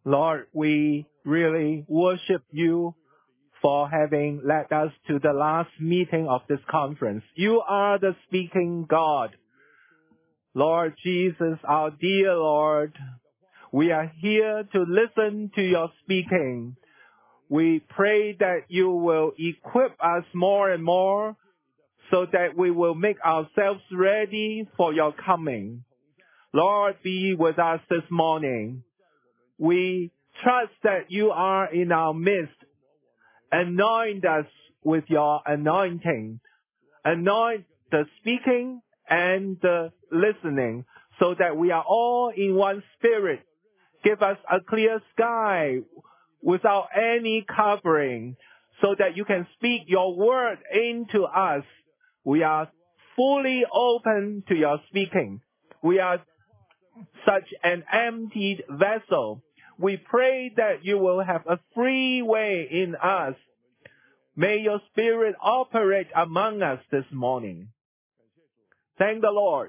Lord, we really worship you for having led us to the last meeting of this conference. You are the speaking God. Lord Jesus, our dear Lord, we are here to listen to your speaking. We pray that you will equip us more and more so that we will make ourselves ready for your coming. Lord, be with us this morning. We trust that you are in our midst. Anoint us with your anointing. Anoint the speaking and the listening so that we are all in one spirit. Give us a clear sky without any covering so that you can speak your word into us. We are fully open to your speaking. We are such an emptied vessel. We pray that you will have a free way in us. May your spirit operate among us this morning. Thank the Lord.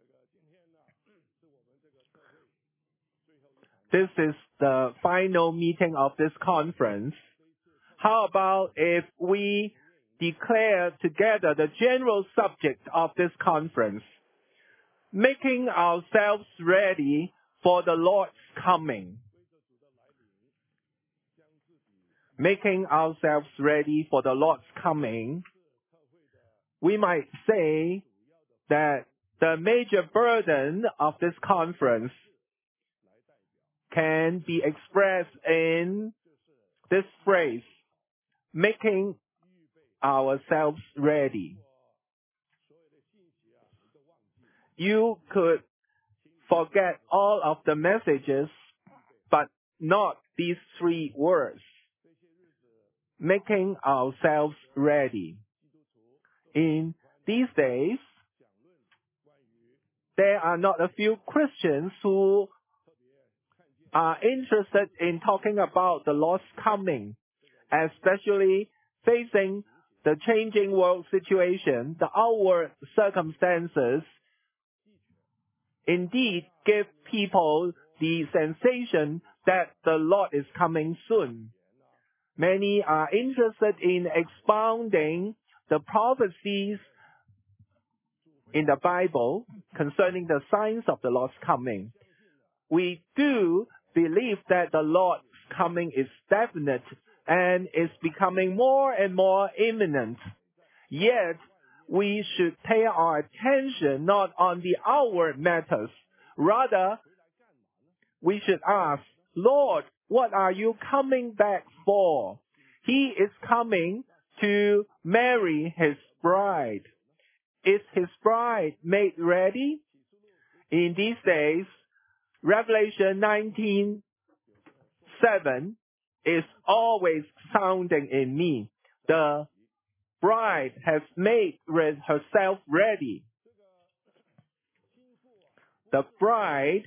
This is the final meeting of this conference. How about if we declare together the general subject of this conference? Making ourselves ready for the Lord's coming. Making ourselves ready for the Lord's coming. We might say that the major burden of this conference can be expressed in this phrase, making ourselves ready. You could forget all of the messages, but not these three words. Making ourselves ready. In these days, there are not a few Christians who are interested in talking about the Lord's coming, especially facing the changing world situation. The outward circumstances indeed give people the sensation that the Lord is coming soon. Many are interested in expounding the prophecies in the Bible concerning the signs of the Lord's coming. We do believe that the Lord's coming is definite and is becoming more and more imminent. Yet, we should pay our attention not on the outward matters. Rather, we should ask, Lord, what are you coming back for? He is coming to marry his bride. Is his bride made ready? In these days, Revelation 19:7 is always sounding in me. The bride has made herself ready. The bride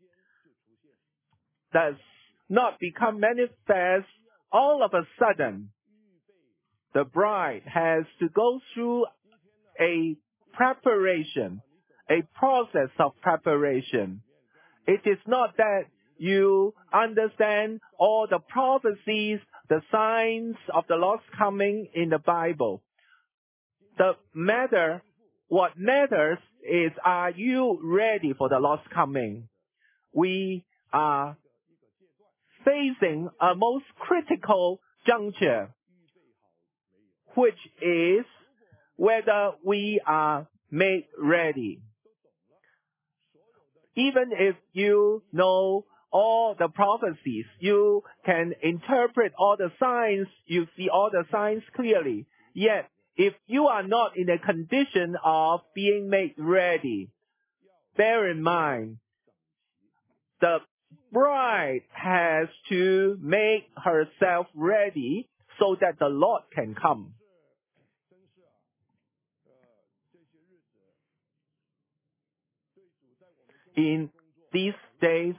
does not become manifest all of a sudden. The bride has to go through a preparation, a process of preparation. It is not that you understand all the prophecies, the signs of the Lord's coming in the Bible. What matters is, are you ready for the Lord's coming? We are facing a most critical juncture, which is whether we are made ready. Even if you know all the prophecies, you can interpret all the signs, you see all the signs clearly. Yet, if you are not in a condition of being made ready, bear in mind, the bride has to make herself ready so that the Lord can come. In these days,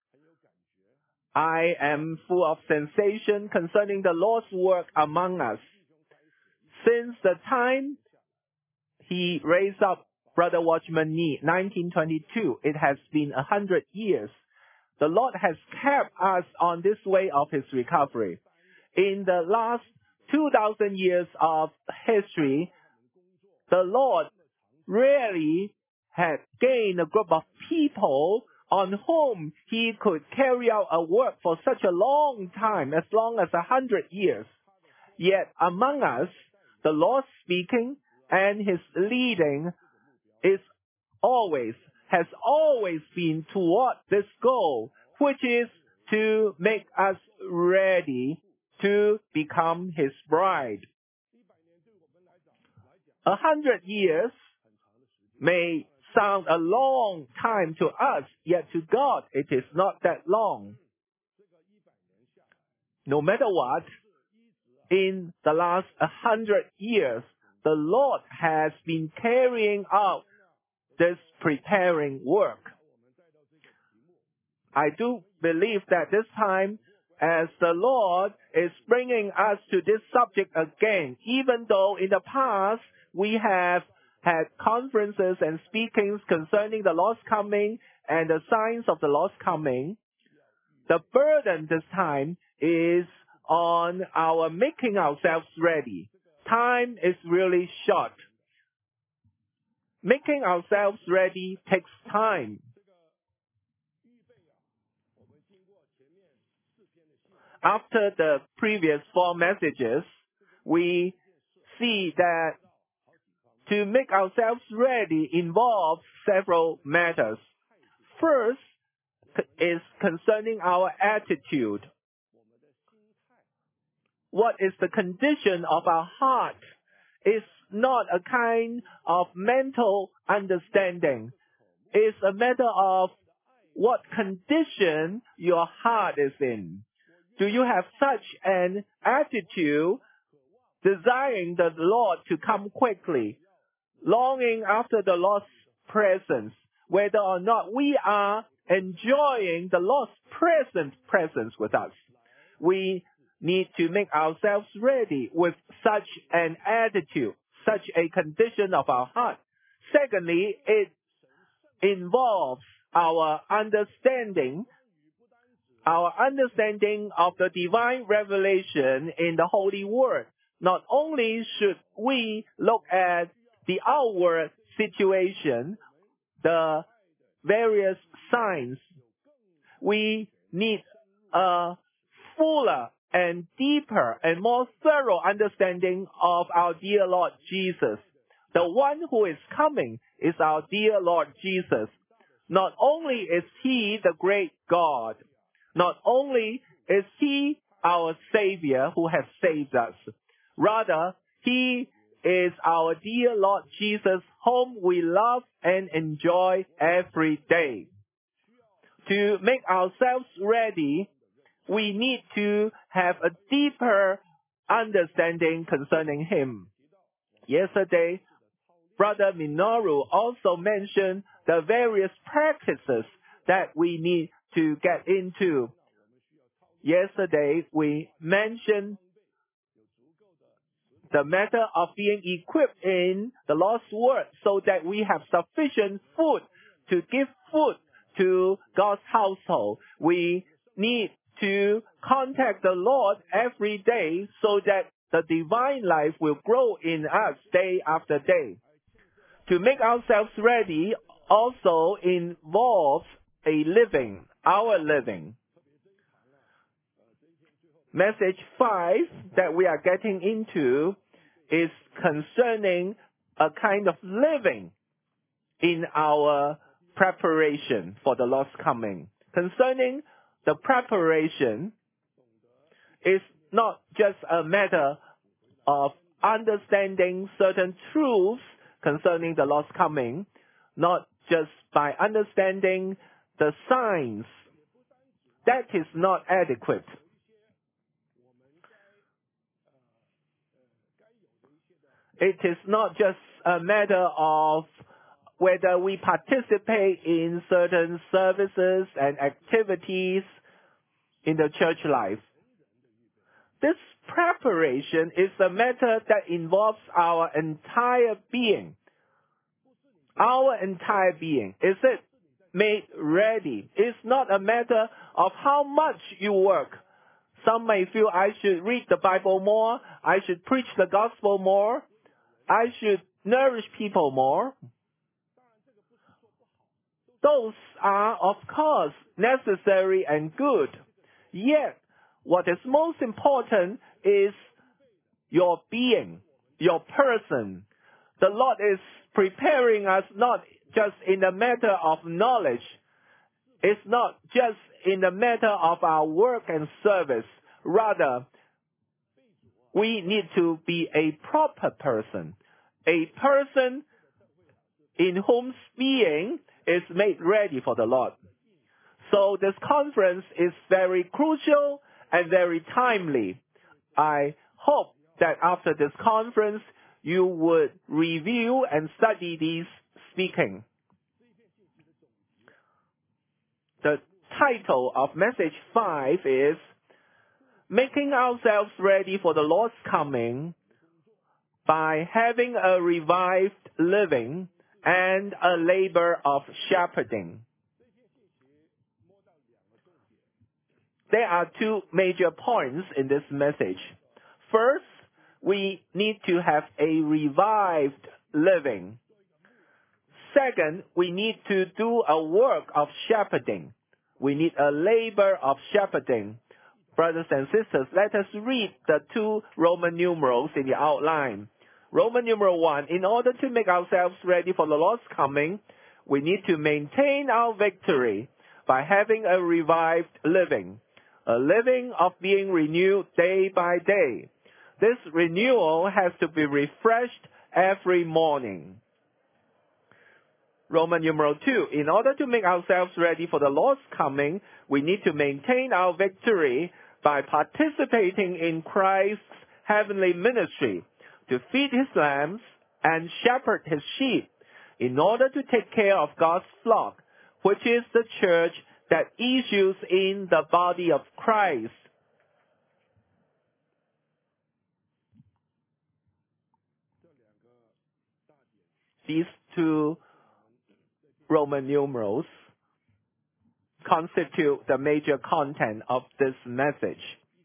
I am full of sensation concerning the Lord's work among us. Since the time he raised up Brother Watchman Nee, 1922, it has been 100 years. the Lord has kept us on this way of His recovery. In the last 2,000 years of history, the Lord really had gained a group of people on whom He could carry out a work for such a long time, as long as 100 years. Yet among us, the Lord speaking and His leading has always been toward this goal, which is to make us ready to become His bride. 100 years may sound a long time to us, yet to God it is not that long. No matter what, in the last 100 years, the Lord has been carrying out this preparing work. I do believe that this time, as the Lord is bringing us to this subject again, even though in the past we have had conferences and speakings concerning the Lord's coming and the signs of the Lord's coming, the burden this time is on our making ourselves ready. Time is really short. Making ourselves ready takes time. After the previous 4 messages, we see that to make ourselves ready involves several matters. First is concerning our attitude. What is the condition of our heart? It's not a kind of mental understanding. It's a matter of what condition your heart is in. Do you have such an attitude, desiring the Lord to come quickly, longing after the Lord's presence, whether or not we are enjoying the Lord's presence with us? We need to make ourselves ready with such an attitude, such a condition of our heart. Secondly, it involves our understanding of the divine revelation in the Holy Word. Not only should we look at the outward situation, the various signs, we need a fuller and deeper and more thorough understanding of our dear Lord Jesus. The one who is coming is our dear Lord Jesus. Not only is He the great God, not only is He our Savior who has saved us, rather, He is our dear Lord Jesus, whom we love and enjoy every day. To make ourselves ready, we need to have a deeper understanding concerning Him. Yesterday, Brother Minoru also mentioned the various practices that we need to get into. Yesterday, we mentioned the matter of being equipped in the Lord's Word so that we have sufficient food to give food to God's household. We need to contact the Lord every day so that the divine life will grow in us day after day. To make ourselves ready also involves our living. Message 5 that we are getting into is concerning a kind of living in our preparation for the Lord's coming. Concerning the preparation, is not just a matter of understanding certain truths concerning the Lord's coming, not just by understanding the signs. That is not adequate. It is not just a matter of whether we participate in certain services and activities in the church life. This preparation is a matter that involves our entire being. Our entire being. Is it made ready? It's not not a matter of how much you work. Some may feel I should read the Bible more, I should preach the gospel more, I should nourish people more. Those are, of course, necessary and good. Yet, what is most important is your being, your person. The Lord is preparing us not just in the matter of knowledge. It's not just in the matter of our work and service. Rather, we need to be a proper person. A person in whose being is made ready for the Lord. So this conference is very crucial and very timely. I hope that after this conference, you would review and study these speaking. The title of message 5 is Making Ourselves Ready for the Lord's Coming by Having a Revived Living and a Labor of Shepherding. There are two major points in this message. First, we need to have a revived living. Second, we need to do a work of shepherding. We need a labor of shepherding. Brothers and sisters, let us read the two Roman numerals in the outline. Roman numeral 1, in order to make ourselves ready for the Lord's coming, we need to maintain our victory by having a revived living, a living of being renewed day by day. This renewal has to be refreshed every morning. Roman numeral 2, in order to make ourselves ready for the Lord's coming, we need to maintain our victory by participating in Christ's heavenly ministry, to feed his lambs and shepherd his sheep, in order to take care of God's flock, which is the church that issues in the body of Christ. These two Roman numerals constitute the major content of this message.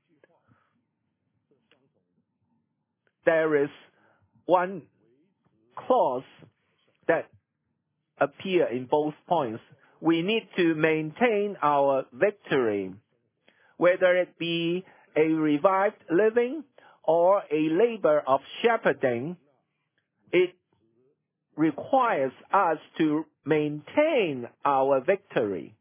There is one clause that appears in both points. We need to maintain our victory, whether it be a revived living or a labor of shepherding. It requires us to maintain our victory.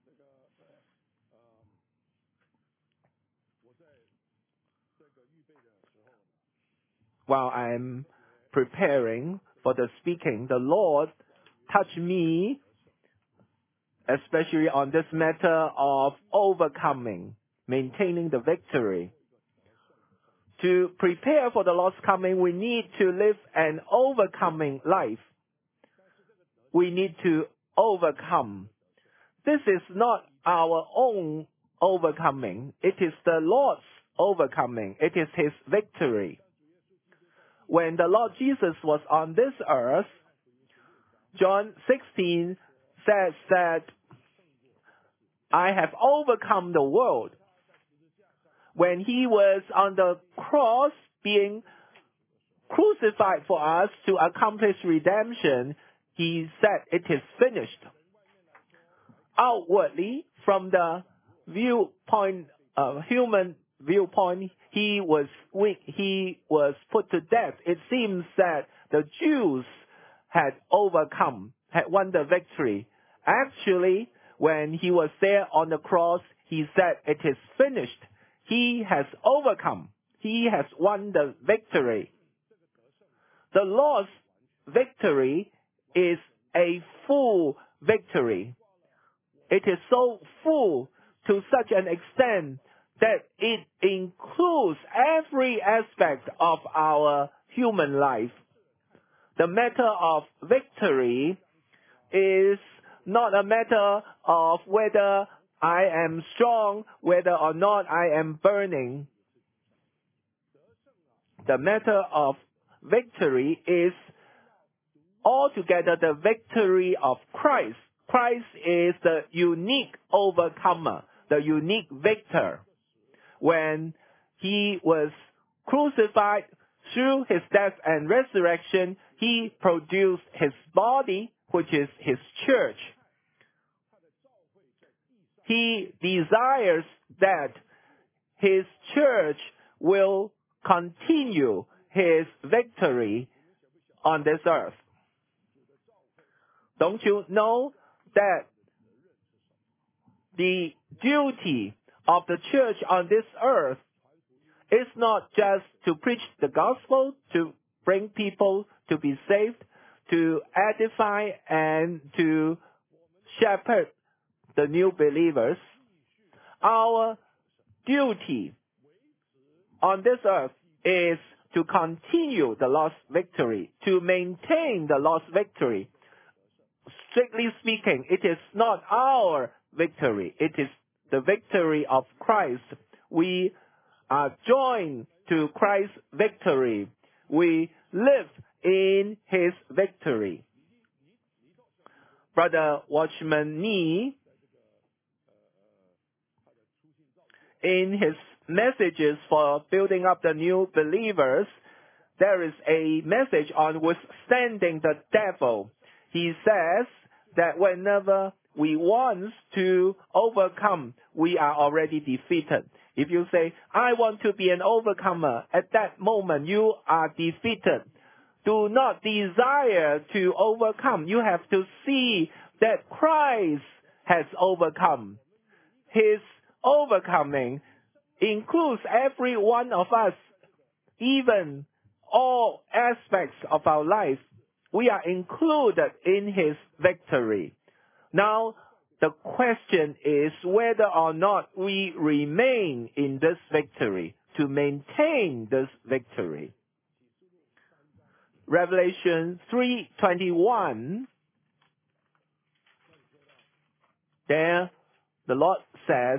While I'm preparing for the speaking, the Lord touched me, especially on this matter of overcoming, maintaining the victory. To prepare for the Lord's coming, we need to live an overcoming life. We need to overcome. This is not our own overcoming. It is the Lord's overcoming. It is his victory. When the Lord Jesus was on this earth, John 16 says that, I have overcome the world. When he was on the cross being crucified for us to accomplish redemption, he said, it is finished. Outwardly, from the viewpoint, human viewpoint, he was weak, he was put to death. It seems that the Jews had overcome, had won the victory. Actually, when he was there on the cross, he said, it is finished. He has overcome. He has won the victory. The Lord's victory is a full victory. It is so full to such an extent that it includes every aspect of our human life. The matter of victory is not a matter of whether I am strong, whether or not I am burning. The matter of victory is altogether the victory of Christ. Christ is the unique overcomer, the unique victor. When he was crucified, through his death and resurrection, he produced his body, which is his church. He desires that his church will continue his victory on this earth. Don't you know that the duty of the church on this earth is not just to preach the gospel, to bring people to be saved, to edify and to shepherd the new believers. Our duty on this earth is to continue the lost victory, to maintain the lost victory. Strictly speaking, it is not our victory. It is the victory of Christ. We are joined to Christ's victory. We live in his victory. Brother Watchman Nee, in his messages for building up the new believers, there is a message on withstanding the devil. He says that whenever we want to overcome, we are already defeated. If you say, I want to be an overcomer, at that moment you are defeated. Do not desire to overcome. You have to see that Christ has overcome. His overcoming includes every one of us, even all aspects of our life. We are included in his victory. Now, the question is whether or not we remain in this victory, to maintain this victory. Revelation 3:21, there the Lord says,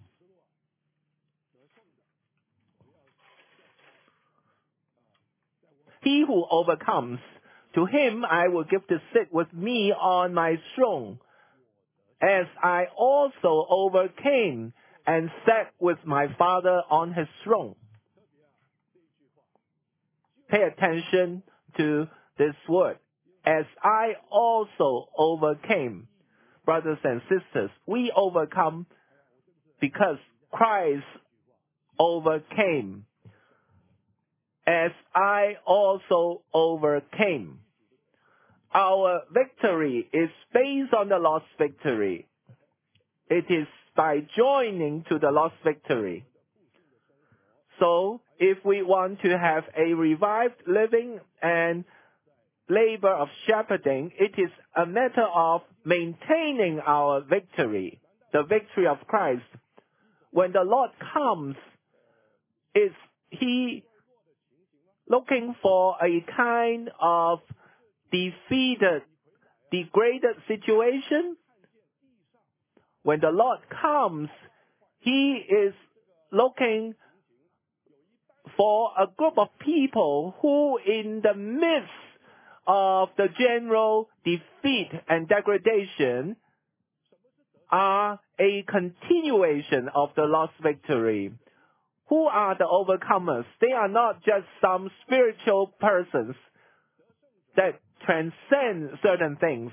he who overcomes, to him I will give to sit with me on my throne, as I also overcame and sat with my Father on his throne. Pay attention to this word. As I also overcame. Brothers and sisters, we overcome because Christ overcame. As I also overcame. Our victory is based on the lost victory. It is by joining to the lost victory. So, if we want to have a revived living and labor of shepherding, it is a matter of maintaining our victory, the victory of Christ. When the Lord comes, is he looking for a kind of defeated, degraded situation? When the Lord comes, he is looking for a group of people who, in the midst of the general defeat and degradation, are a continuation of the lost victory. Who are the overcomers? They are not just some spiritual persons that transcend certain things.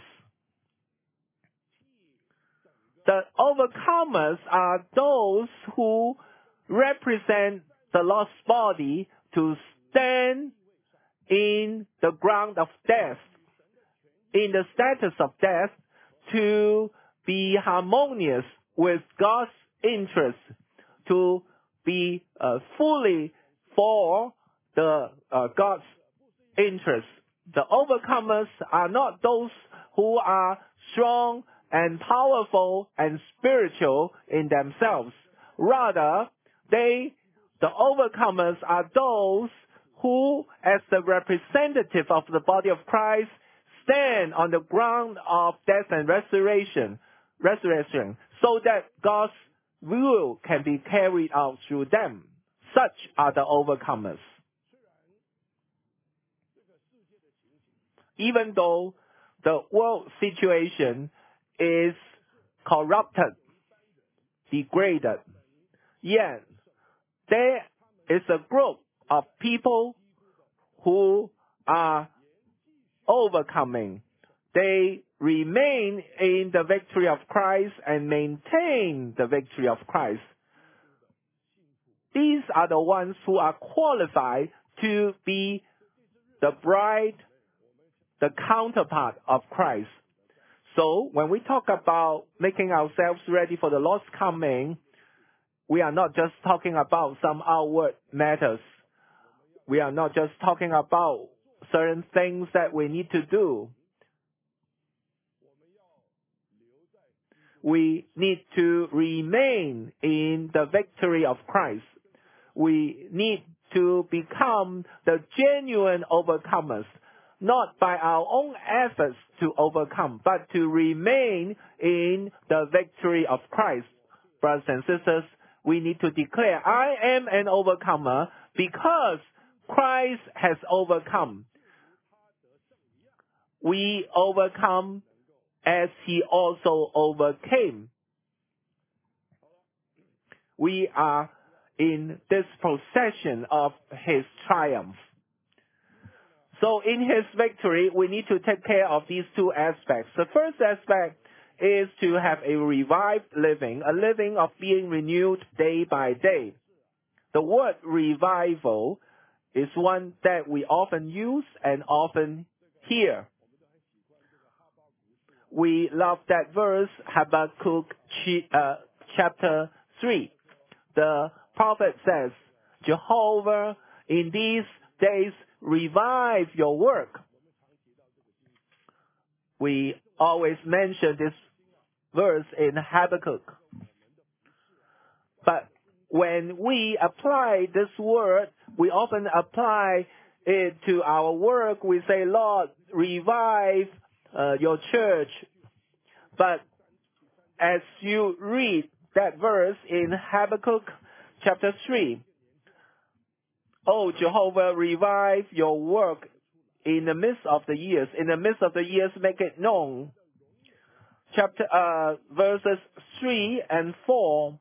The overcomers are those who represent the lost body to stand in the ground of death, in the status of death, to be harmonious with God's interest, to be fully for the God's interest. The overcomers are not those who are strong and powerful and spiritual in themselves. Rather, the overcomers are those who, as the representative of the body of Christ, stand on the ground of death and resurrection, so that God's will can be carried out through them. Such are the overcomers. Even though the world situation is corrupted, degraded. Yet, there is a group of people who are overcoming. They remain in the victory of Christ and maintain the victory of Christ. These are the ones who are qualified to be the bride, the counterpart of Christ. So, when we talk about making ourselves ready for the Lord's coming, we are not just talking about some outward matters. We are not just talking about certain things that we need to do. We need to remain in the victory of Christ. We need to become the genuine overcomers, not by our own efforts to overcome, but to remain in the victory of Christ. Brothers and sisters, we need to declare, I am an overcomer because Christ has overcome. We overcome as he also overcame. We are in this procession of his triumph. So in his victory, we need to take care of these two aspects. The first aspect is to have a revived living, a living of being renewed day by day. The word revival is one that we often use and often hear. We love that verse, Habakkuk chapter 3. The prophet says, Jehovah, in these days revive your work. We always mention this verse in Habakkuk. But when we apply this word, we often apply it to our work. We say, Lord, revive your church. But as you read that verse in Habakkuk chapter 3, Oh, Jehovah, revive your work in the midst of the years. In the midst of the years, make it known. Verses 3 and 4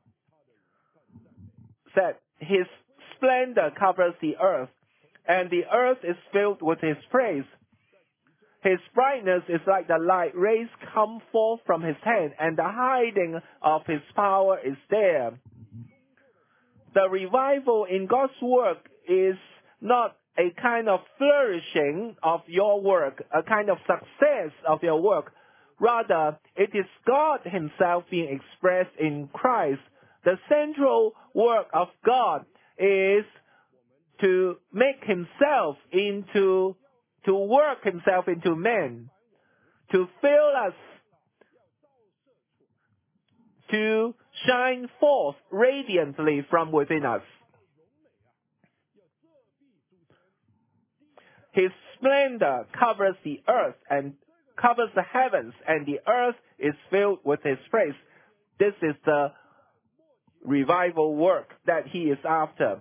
said, His splendor covers the earth, and the earth is filled with His praise. His brightness is like the light rays come forth from His hand, and the hiding of His power is there. The revival in God's work is not a kind of flourishing of your work, a kind of success of your work. Rather, it is God Himself being expressed in Christ. The central work of God is to make Himself to work Himself into men, to fill us, to shine forth radiantly from within us. His splendor covers the earth and covers the heavens, and the earth is filled with His praise. This is the revival work that He is after.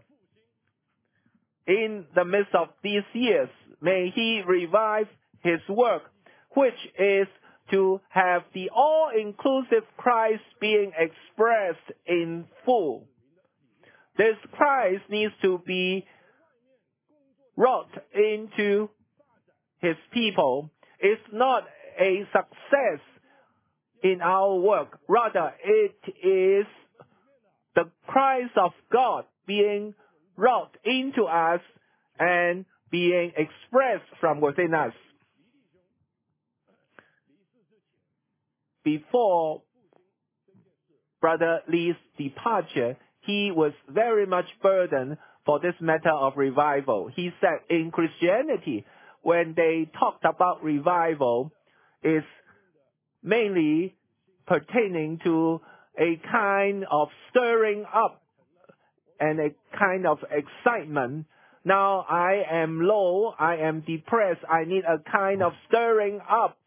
In the midst of these years, may He revive His work, which is to have the all-inclusive Christ being expressed in full. This Christ needs to be wrought into His people. It's not a success in our work. Rather, it is the Christ of God being wrought into us and being expressed from within us. Before Brother Lee's departure, he was very much burdened for this matter of revival. He said in Christianity, when they talked about revival, it's mainly pertaining to a kind of stirring up and a kind of excitement. Now I am low, I am depressed, I need a kind of stirring up.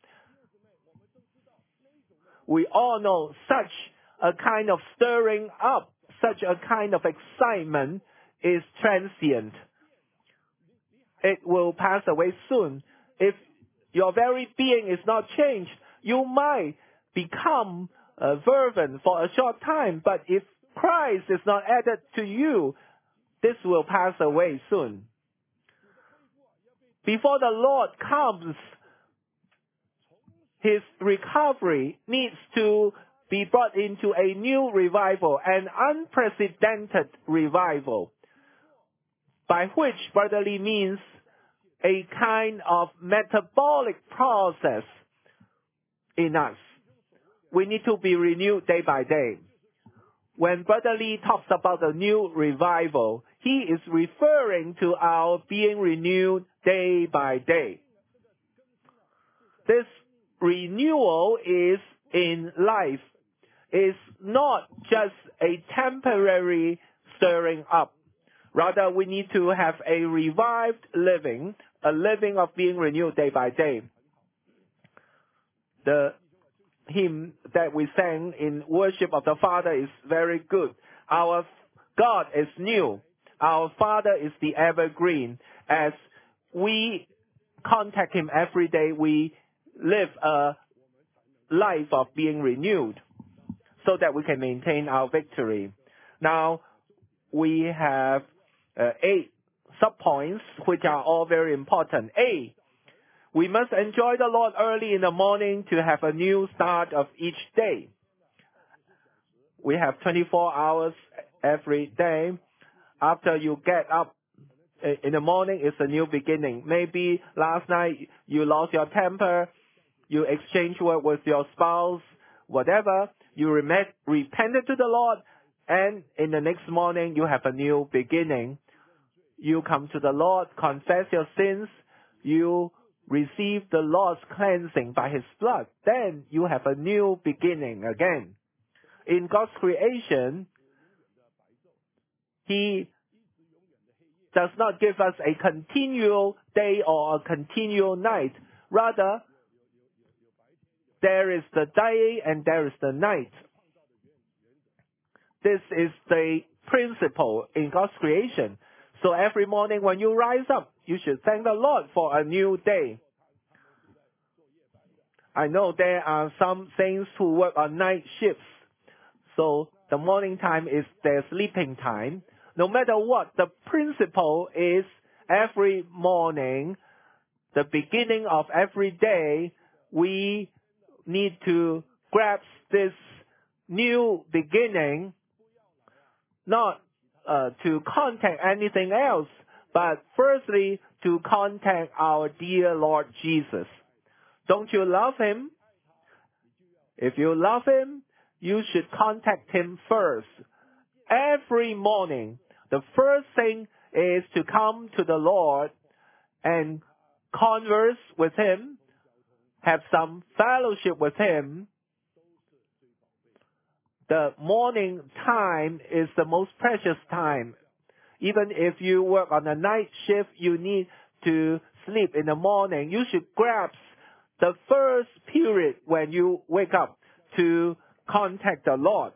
We all know such a kind of stirring up, such a kind of excitement is transient. It will pass away soon. If your very being is not changed, you might become fervent for a short time, but if Christ is not added to you, this will pass away soon. Before the Lord comes, His recovery needs to be brought into a new revival, an unprecedented revival, by which brotherly means a kind of metabolic process in us. We need to be renewed day by day. When Brother Lee talks about the new revival, he is referring to our being renewed day by day. This renewal is in life, is not just a temporary stirring up. Rather, we need to have a revived living, a living of being renewed day by day. The hymn that we sang in worship of the Father is very good. Our God is new. Our Father is the evergreen. As we contact Him every day, we live a life of being renewed so that we can maintain our victory. Now, we have 8 sub-points which are all very important. A, we must enjoy the Lord early in the morning to have a new start of each day. We have 24 hours every day. After you get up in the morning, it's a new beginning. Maybe last night you lost your temper, you exchanged word with your spouse, whatever. You repented to the Lord, and in the next morning you have a new beginning. You come to the Lord, confess your sins, you receive the Lord's cleansing by His blood. Then you have a new beginning again. In God's creation, He does not give us a continual day or a continual night. Rather, there is the day and there is the night. This is the principle in God's creation. So every morning when you rise up, you should thank the Lord for a new day. I know there are some saints who work on night shifts. So the morning time is their sleeping time. No matter what, the principle is every morning, the beginning of every day, we need to grasp this new beginning, not to contact anything else, but firstly to contact our dear Lord Jesus. Don't you love Him? If you love Him, you should contact Him first. Every morning, the first thing is to come to the Lord and converse with Him, have some fellowship with Him. The morning time is the most precious time. Even if you work on a night shift, you need to sleep in the morning. You should grasp the first period when you wake up to contact the Lord.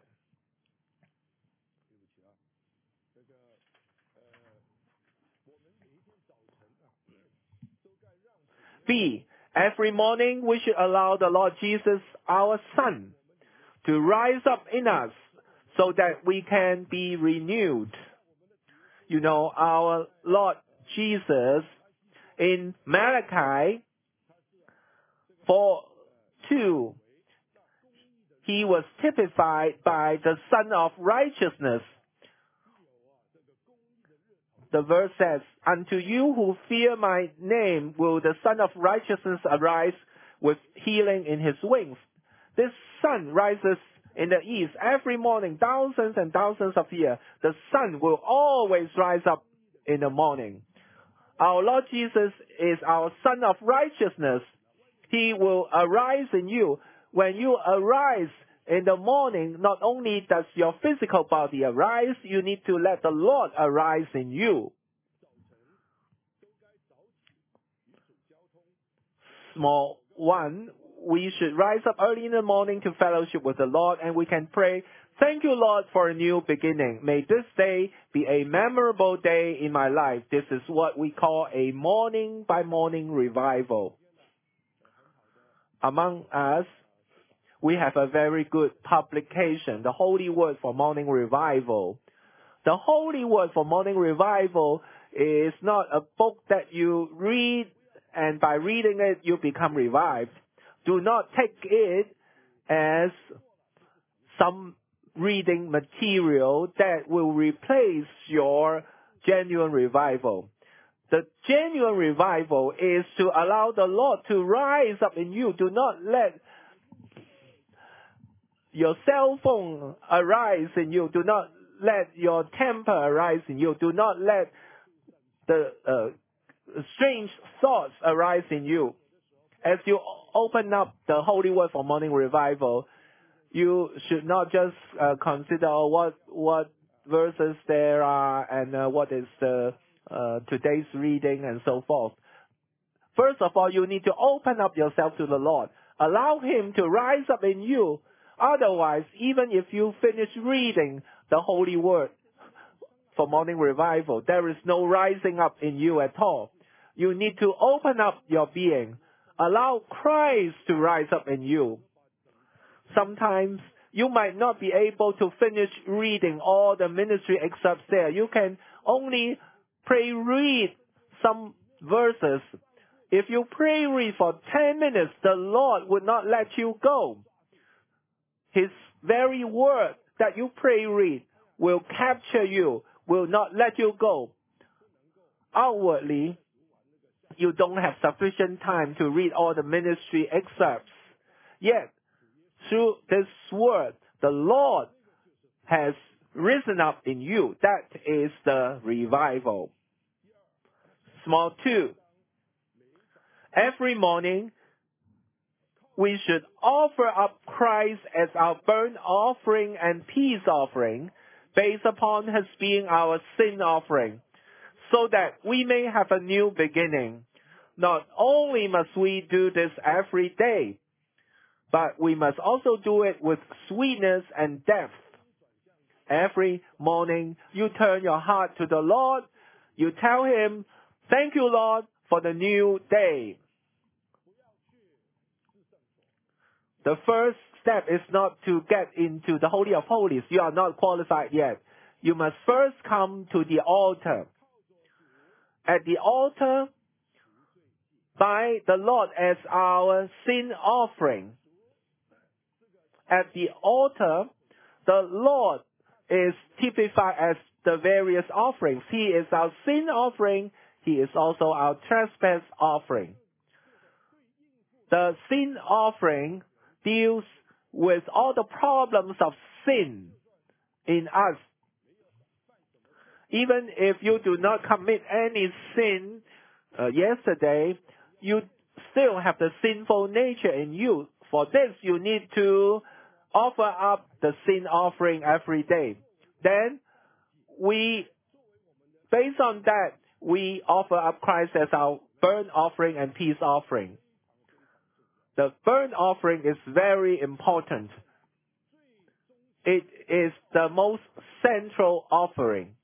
B, every morning we should allow the Lord Jesus, our Son, to rise up in us so that we can be renewed. You know, our Lord Jesus in Malachi 4:2, He was typified by the Son of Righteousness. The verse says, "Unto you who fear my name will the Son of Righteousness arise with healing in His wings." This sun rises in the east every morning, thousands and thousands of years. The sun will always rise up in the morning. Our Lord Jesus is our Son of Righteousness. He will arise in you. When you arise in the morning, not only does your physical body arise, you need to let the Lord arise in you. Small one, we should rise up early in the morning to fellowship with the Lord, and we can pray, "Thank you, Lord, for a new beginning. May this day be a memorable day in my life." This is what we call a morning by morning revival. Among us, we have a very good publication, the Holy Word for Morning Revival. The Holy Word for Morning Revival is not a book that you read and by reading it you become revived. Do not take it as some reading material that will replace your genuine revival. The genuine revival is to allow the Lord to rise up in you. Do not let your cell phone arise in you. Do not let your temper arise in you. Do not let the strange thoughts arise in you. As you open up the Holy Word for Morning Revival, you should not just consider what verses there are and what is the today's reading and so forth. First of all, you need to open up yourself to the Lord. Allow Him to rise up in you. Otherwise, even if you finish reading the Holy Word for Morning Revival, there is no rising up in you at all. You need to open up your being. Allow Christ to rise up in you. Sometimes you might not be able to finish reading all the ministry excerpts there. You can only pray read some verses. If you pray read for 10 minutes, the Lord would not let you go. His very word that you pray read will capture you, will not let you go. Outwardly, you don't have sufficient time to read all the ministry excerpts. Yet, through this word, the Lord has risen up in you. That is the revival. Small 2. Every morning, we should offer up Christ as our burnt offering and peace offering, based upon His being our sin offering, so that we may have a new beginning. Not only must we do this every day, but we must also do it with sweetness and depth. Every morning, you turn your heart to the Lord. You tell Him, "Thank you, Lord, for the new day." The first step is not to get into the Holy of Holies. You are not qualified yet. You must first come to the altar. At the altar, by the Lord as our sin offering. At the altar, the Lord is typified as the various offerings. He is our sin offering. He is also our trespass offering. The sin offering deals with all the problems of sin in us. Even if you do not commit any sin yesterday, you still have the sinful nature in you. For this, you need to offer up the sin offering every day. Then, based on that, we offer up Christ as our burnt offering and peace offering. The burnt offering is very important. It is the most central offering.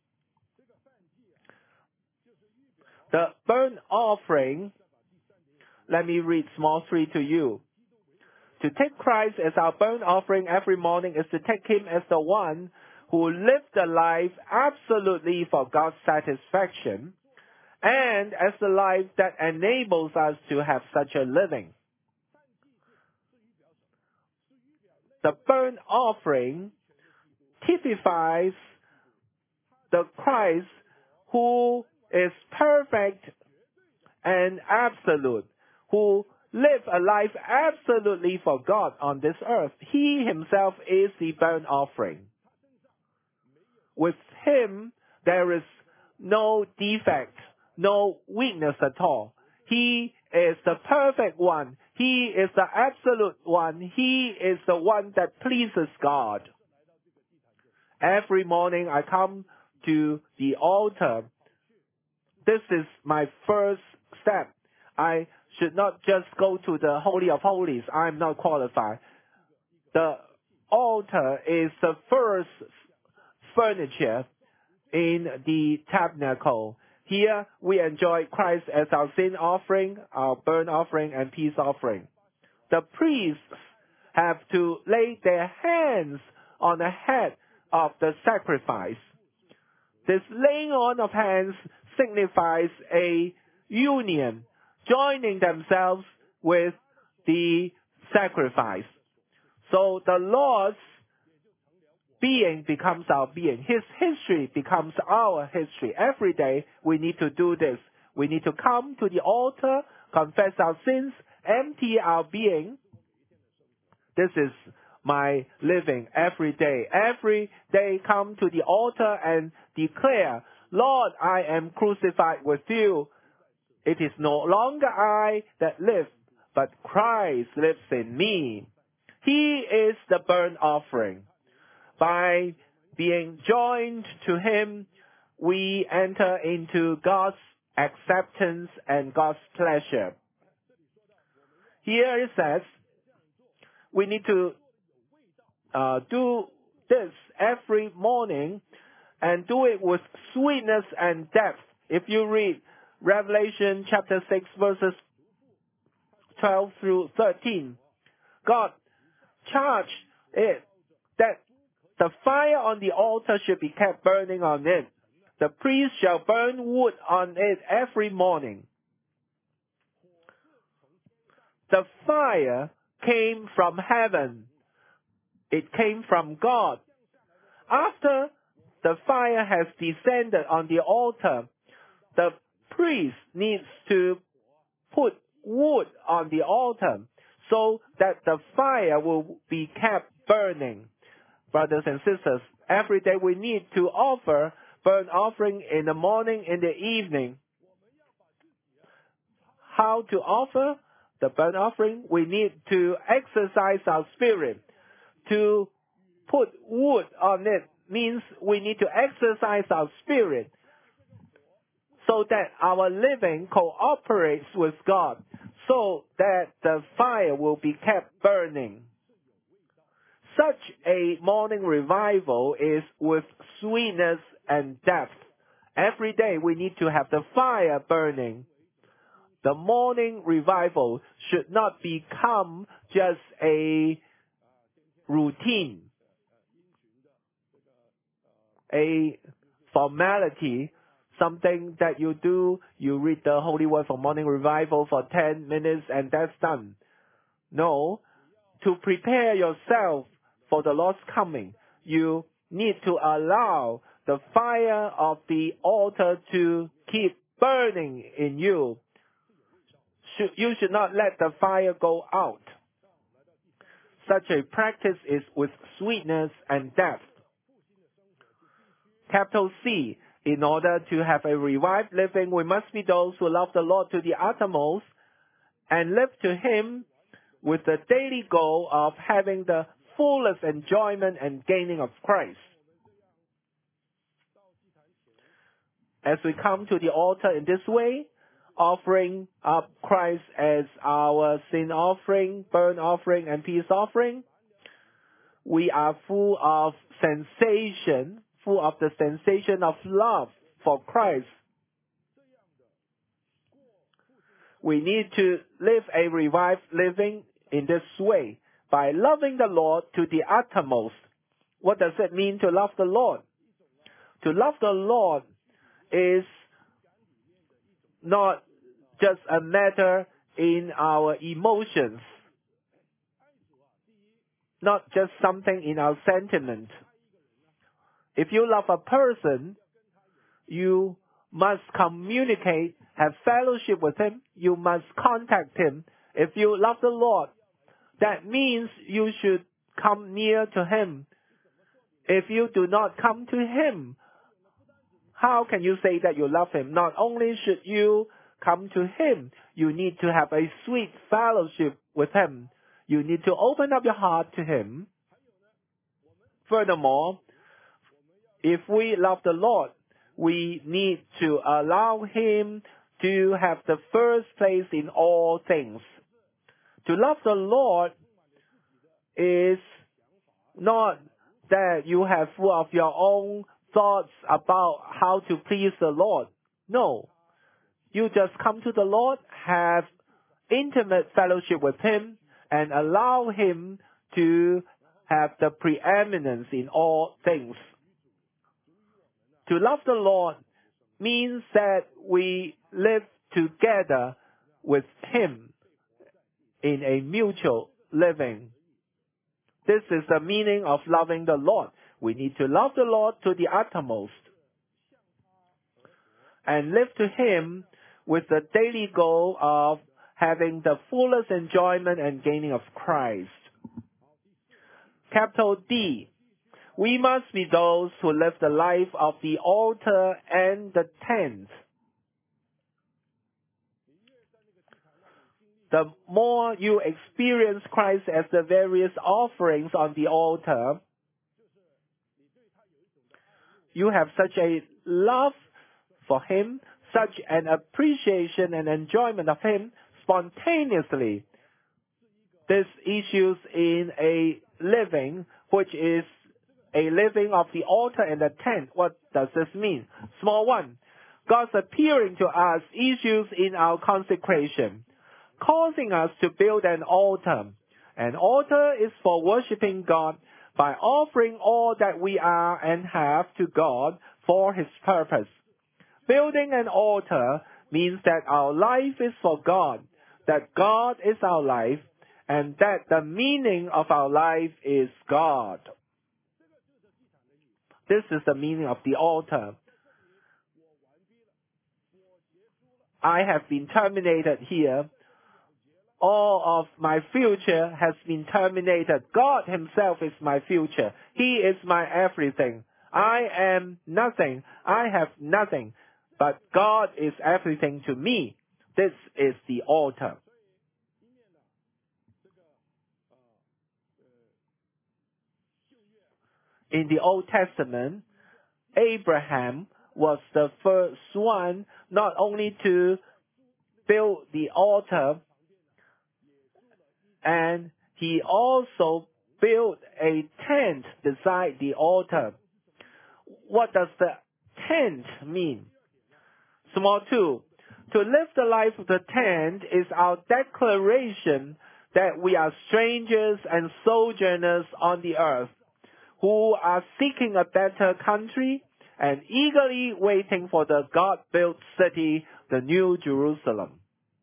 The burnt offering, let me read small 3 to you. To take Christ as our burnt offering every morning is to take Him as the one who lived a life absolutely for God's satisfaction, and as the life that enables us to have such a living. The burnt offering typifies the Christ who is perfect and absolute, who lived a life absolutely for God on this earth. He Himself is the burnt offering. With Him, there is no defect, no weakness at all. He is the perfect one. He is the absolute one. He is the one that pleases God. Every morning I come to the altar. This is my first step. I should not just go to the Holy of Holies. I'm not qualified. The altar is the first furniture in the tabernacle. Here we enjoy Christ as our sin offering, our burnt offering, and peace offering. The priests have to lay their hands on the head of the sacrifice. This laying on of hands signifies a union, joining themselves with the sacrifice. So the Lord's being becomes our being. His history becomes our history. Every day we need to do this. We need to come to the altar, confess our sins, empty our being. This is my living every day. Every day come to the altar and declare, Lord, I am crucified with you. It is no longer I that live, but Christ lives in me. He is the burnt offering. By being joined to Him, we enter into God's acceptance and God's pleasure. Here it says, we need to do this every morning and do it with sweetness and depth. If you read Revelation chapter 6 verses 12 through 13, God charged it that the fire on the altar should be kept burning on it. The priest shall burn wood on it every morning. The fire came from heaven. It came from God. After the fire has descended on the altar, the priest needs to put wood on the altar so that the fire will be kept burning. Brothers and sisters, every day we need to offer burnt offering in the morning, in the evening. How to offer the burnt offering? We need to exercise our spirit. To put wood on it means we need to exercise our spirit so that our living cooperates with God, so that the fire will be kept burning. Such a morning revival is with sweetness and depth. Every day we need to have the fire burning. The morning revival should not become just a routine, a formality, something that you do. You read the Holy Word for morning revival for 10 minutes and that's done. No, to prepare yourself for the Lord's coming, you need to allow the fire of the altar to keep burning in you. You should not let the fire go out. Such a practice is with sweetness and depth. Capital C. In order to have a revived living, we must be those who love the Lord to the uttermost and live to Him with the daily goal of having the fullest enjoyment and gaining of Christ. As we come to the altar in this way, offering up Christ as our sin offering, burnt offering, and peace offering, we are full of sensation, full of the sensation of love for Christ. We need to live a revived living in this way, by loving the Lord to the uttermost. What does it mean to love the Lord? To love the Lord is not just a matter in our emotions, not just something in our sentiment. If you love a person, you must communicate, have fellowship with him, you must contact him. If you love the Lord, that means you should come near to Him. If you do not come to Him, how can you say that you love Him? Not only should you come to Him, you need to have a sweet fellowship with Him. You need to open up your heart to Him. Furthermore, if we love the Lord, we need to allow Him to have the first place in all things. To love the Lord is not that you have full of your own thoughts about how to please the Lord. No. You just come to the Lord, have intimate fellowship with Him, and allow Him to have the preeminence in all things. To love the Lord means that we live together with Him in a mutual living. This is the meaning of loving the Lord. We need to love the Lord to the uttermost and live to Him with the daily goal of having the fullest enjoyment and gaining of Christ. Capital D. We must be those who live the life of the altar and the tent. The more you experience Christ as the various offerings on the altar, you have such a love for Him, such an appreciation and enjoyment of Him spontaneously. This issues in a living which is a living of the altar and the tent. What does this mean? Small one. God's appearing to us issues in our consecration, causing us to build an altar. An altar is for worshiping God by offering all that we are and have to God for His purpose. Building an altar means that our life is for God, that God is our life, and that the meaning of our life is God. This is the meaning of the altar. I have been terminated here. All of my future has been terminated. God Himself is my future. He is my everything. I am nothing. I have nothing. But God is everything to me. This is the altar. In the Old Testament, Abraham was the first one not only to build the altar, and he also built a tent beside the altar. What does the tent mean? Small 2. To live the life of the tent is our declaration that we are strangers and sojourners on the earth, who are seeking a better country and eagerly waiting for the God-built city, the New Jerusalem.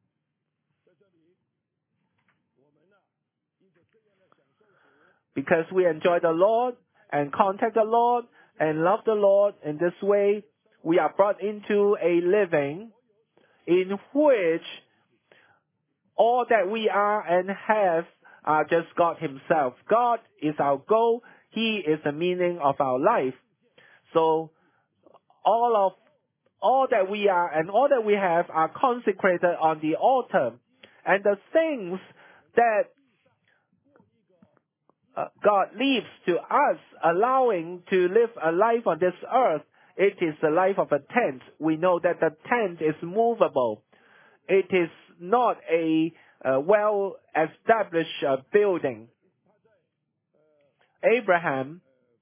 Because we enjoy the Lord and contact the Lord and love the Lord in this way, we are brought into a living in which all that we are and have are just God Himself. God is our goal. He is the meaning of our life. So all that we are and all that we have are consecrated on the altar. And the things that God leaves to us, allowing to live a life on this earth, it is the life of a tent. We know that the tent is movable. It is not a well-established building. Abraham,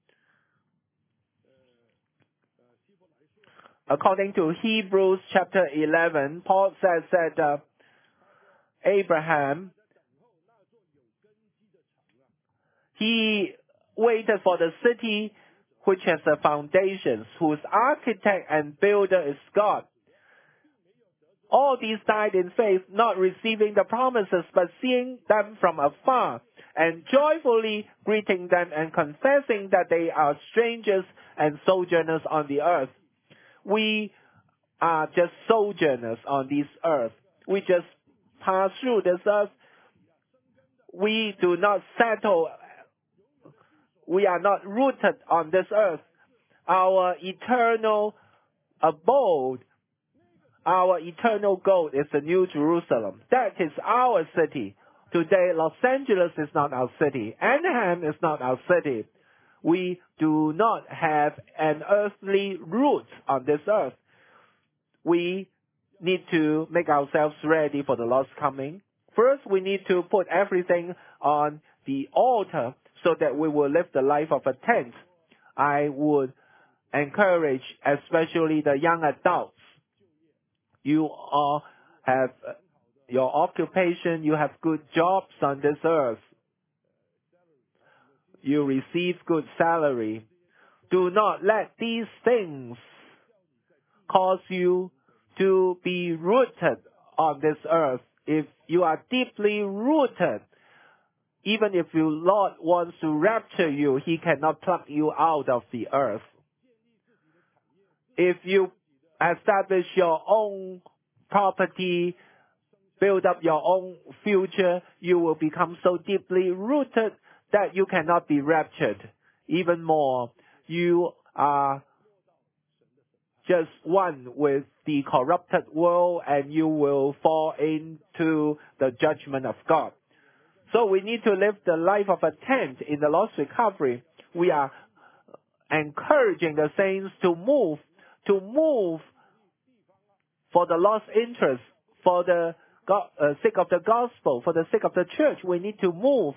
according to Hebrews chapter 11, Paul says that Abraham, he waited for the city which has the foundations, whose architect and builder is God. All these died in faith, not receiving the promises, but seeing them from afar, and joyfully greeting them and confessing that they are strangers and sojourners on the earth. We are just sojourners on this earth. We just pass through this earth. We do not settle. We are not rooted on this earth. Our eternal abode, our eternal goal is the New Jerusalem. That is our city. Today, Los Angeles is not our city. Anaheim is not our city. We do not have an earthly root on this earth. We need to make ourselves ready for the Lord's coming. First, we need to put everything on the altar so that we will live the life of a tent. I would encourage, especially the young adults, you all have your occupation, you have good jobs on this earth. you receive good salary. Do not let these things cause you to be rooted on this earth. If you are deeply rooted, even if your Lord wants to rapture you, He cannot pluck you out of the earth. If you establish your own property, build up your own future, you will become so deeply rooted that you cannot be raptured. Even more, you are just one with the corrupted world and you will fall into the judgment of God. So we need to live the life of a tent in the Lord's recovery. We are encouraging the saints to move for the Lord's interest, for the sake of the gospel, for the sake of the church. We need to move.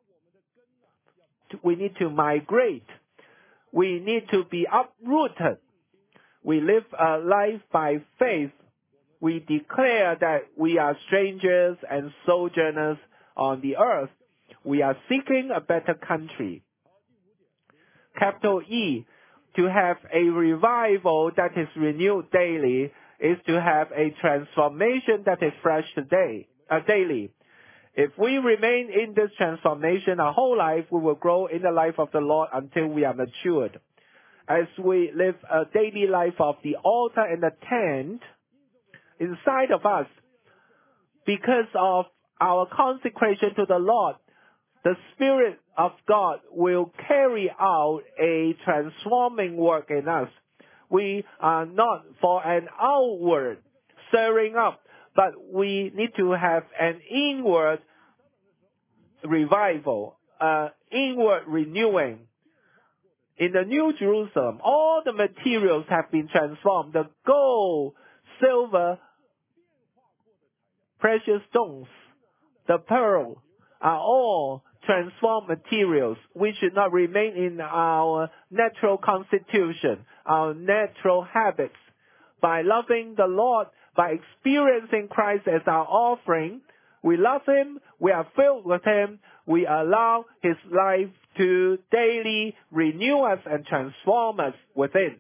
We need to migrate. We need to be uprooted. We live a life by faith. We declare that we are strangers and sojourners on the earth. We are seeking a better country. Capital E, to have a revival that is renewed daily is to have a transformation that is fresh daily. If we remain in this transformation our whole life, we will grow in the life of the Lord until we are matured. As we live a daily life of the altar and the tent inside of us, because of our consecration to the Lord, the Spirit of God will carry out a transforming work in us. We are not for an outward stirring up, but we need to have an inward revival, inward renewing. In the New Jerusalem, all the materials have been transformed. The gold, silver, precious stones, the pearl are all transformed materials. We should not remain in our natural constitution, our natural habits. By loving the Lord, by experiencing Christ as our offering, we love Him, we are filled with Him, we allow His life to daily renew us and transform us within.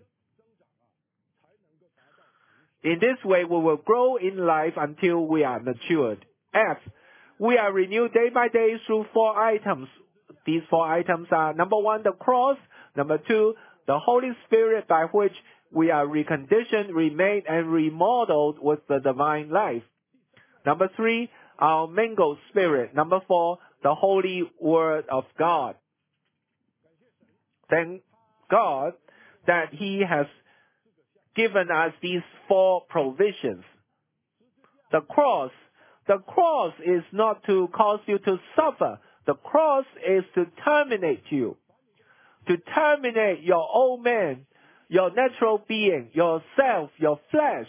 In this way, we will grow in life until we are matured. F, we are renewed day by day through 4 items. These 4 items are, number 1, the cross. Number 2, the Holy Spirit by which we are reconditioned, remade, and remodeled with the divine life. Number 3, our mingled spirit. Number 4, the Holy Word of God. Thank God that He has given us these 4 provisions. The cross is not to cause you to suffer. The cross is to terminate you. To terminate your old man, your natural being, yourself, your flesh.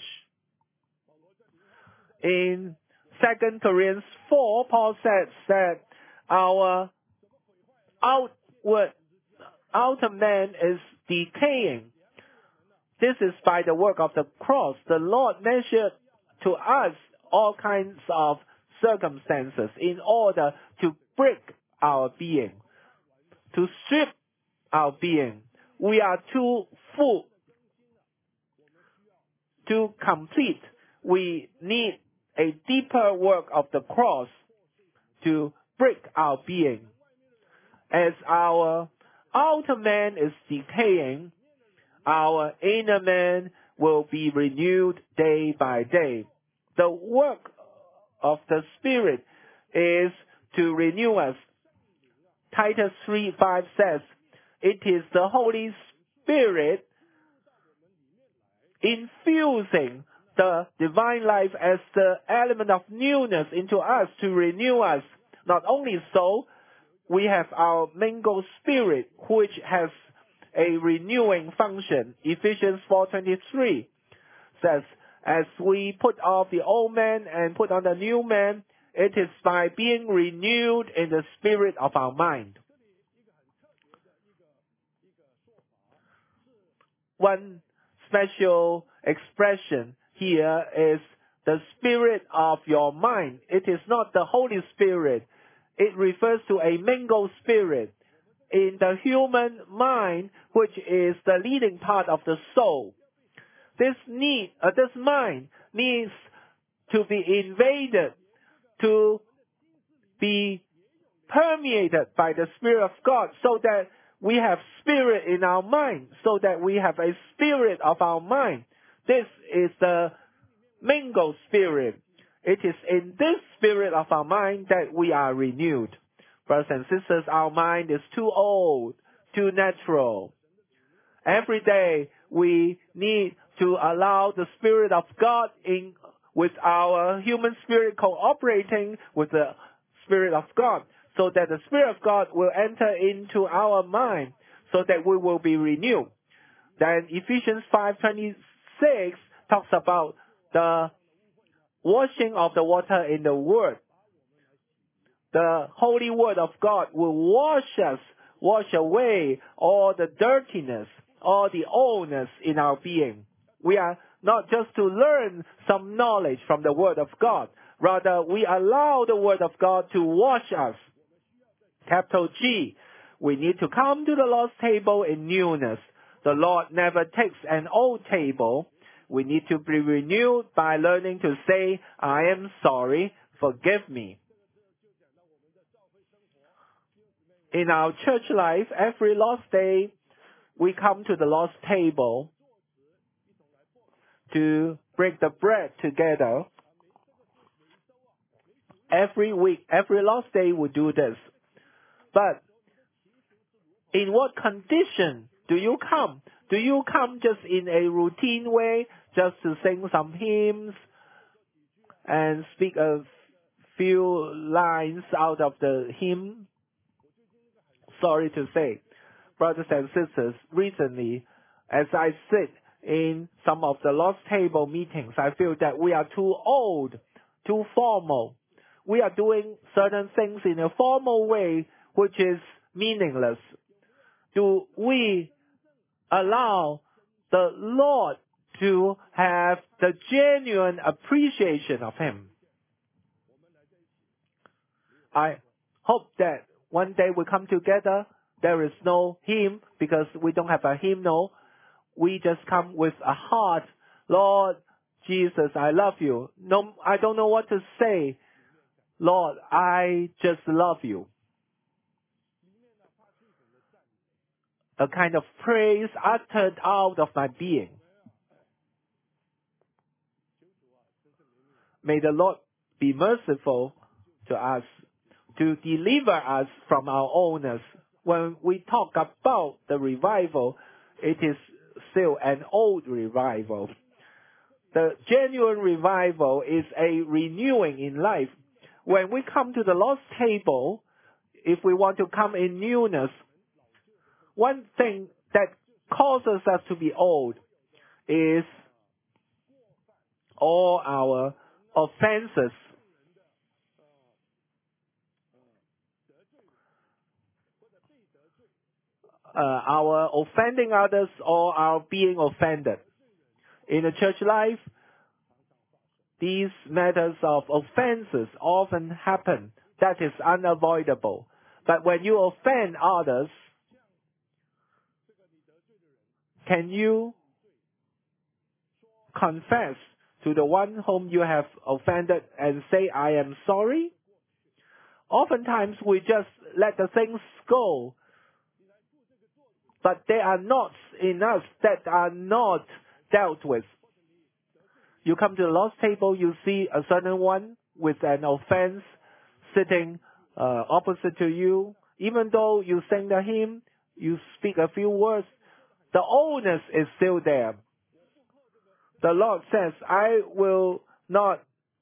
In 2 Corinthians 4, Paul said that our outer man is decaying. This is by the work of the cross. The Lord measured to us all kinds of circumstances in order to break our being, to strip our being. We are too full, too complete. We need a deeper work of the cross to break our being. As our outer man is decaying, our inner man will be renewed day by day. The work of the Spirit is to renew us. Titus 3:5 says, it is the Holy Spirit infusing the divine life as the element of newness into us to renew us. Not only so, we have our mingled spirit, which has a renewing function. Ephesians 4:23 says, as we put off the old man and put on the new man, it is by being renewed in the spirit of our mind. One special expression here is the spirit of your mind. It is not the Holy Spirit. It refers to a mingled spirit. in the human mind, which is the leading part of the soul. This mind needs to be invaded, to be permeated by the Spirit of God, so that we have spirit in our mind, so that we have a spirit of our mind. This is the mingled spirit. It is in this spirit of our mind that we are renewed. Brothers and sisters, our mind is too old, too natural. Every day we need to allow the Spirit of God in with our human spirit cooperating with the Spirit of God, so that the Spirit of God will enter into our mind, so that we will be renewed. Then Ephesians 5:26 talks about the washing of the water in the Word. The Holy Word of God will wash away all the dirtiness, all the oldness in our being. We are not just to learn some knowledge from the Word of God. Rather, we allow the Word of God to wash us. Capital G. We need to come to the Lord's table in newness. The Lord never takes an old table. We need to be renewed by learning to say, I am sorry, forgive me. In our church life, every Lord's Day, we come to the Lord's table to break the bread together. Every week, every Lord's Day, we do this. But in what condition do you come? Do you come just in a routine way, just to sing some hymns and speak a few lines out of the hymn? Sorry to say, brothers and sisters, recently, as I sit in some of the Lord's table meetings, I feel that we are too old, too formal. We are doing certain things in a formal way, which is meaningless. Do we allow the Lord to have the genuine appreciation of Him? I hope that one day we come together, there is no hymn because we don't have a hymnal. We just come with a heart. Lord Jesus, I love you. No, I don't know what to say. Lord, I just love you. A kind of praise uttered out of my being. May the Lord be merciful to us, to deliver us from our oldness. When we talk about the revival, it is still an old revival. The genuine revival is a renewing in life. When we come to the Lord's table, if we want to come in newness, one thing that causes us to be old is all our offenses. Our offending others or our being offended. In the church life, these matters of offenses often happen. That is unavoidable. But when you offend others, can you confess to the one whom you have offended and say, I am sorry? Oftentimes we just let the things go. But there are knots in us that are not dealt with. You come to the Lord's table, you see a certain one with an offense sitting opposite to you. Even though you sing the hymn, you speak a few words, the oldness is still there. The Lord says, I will not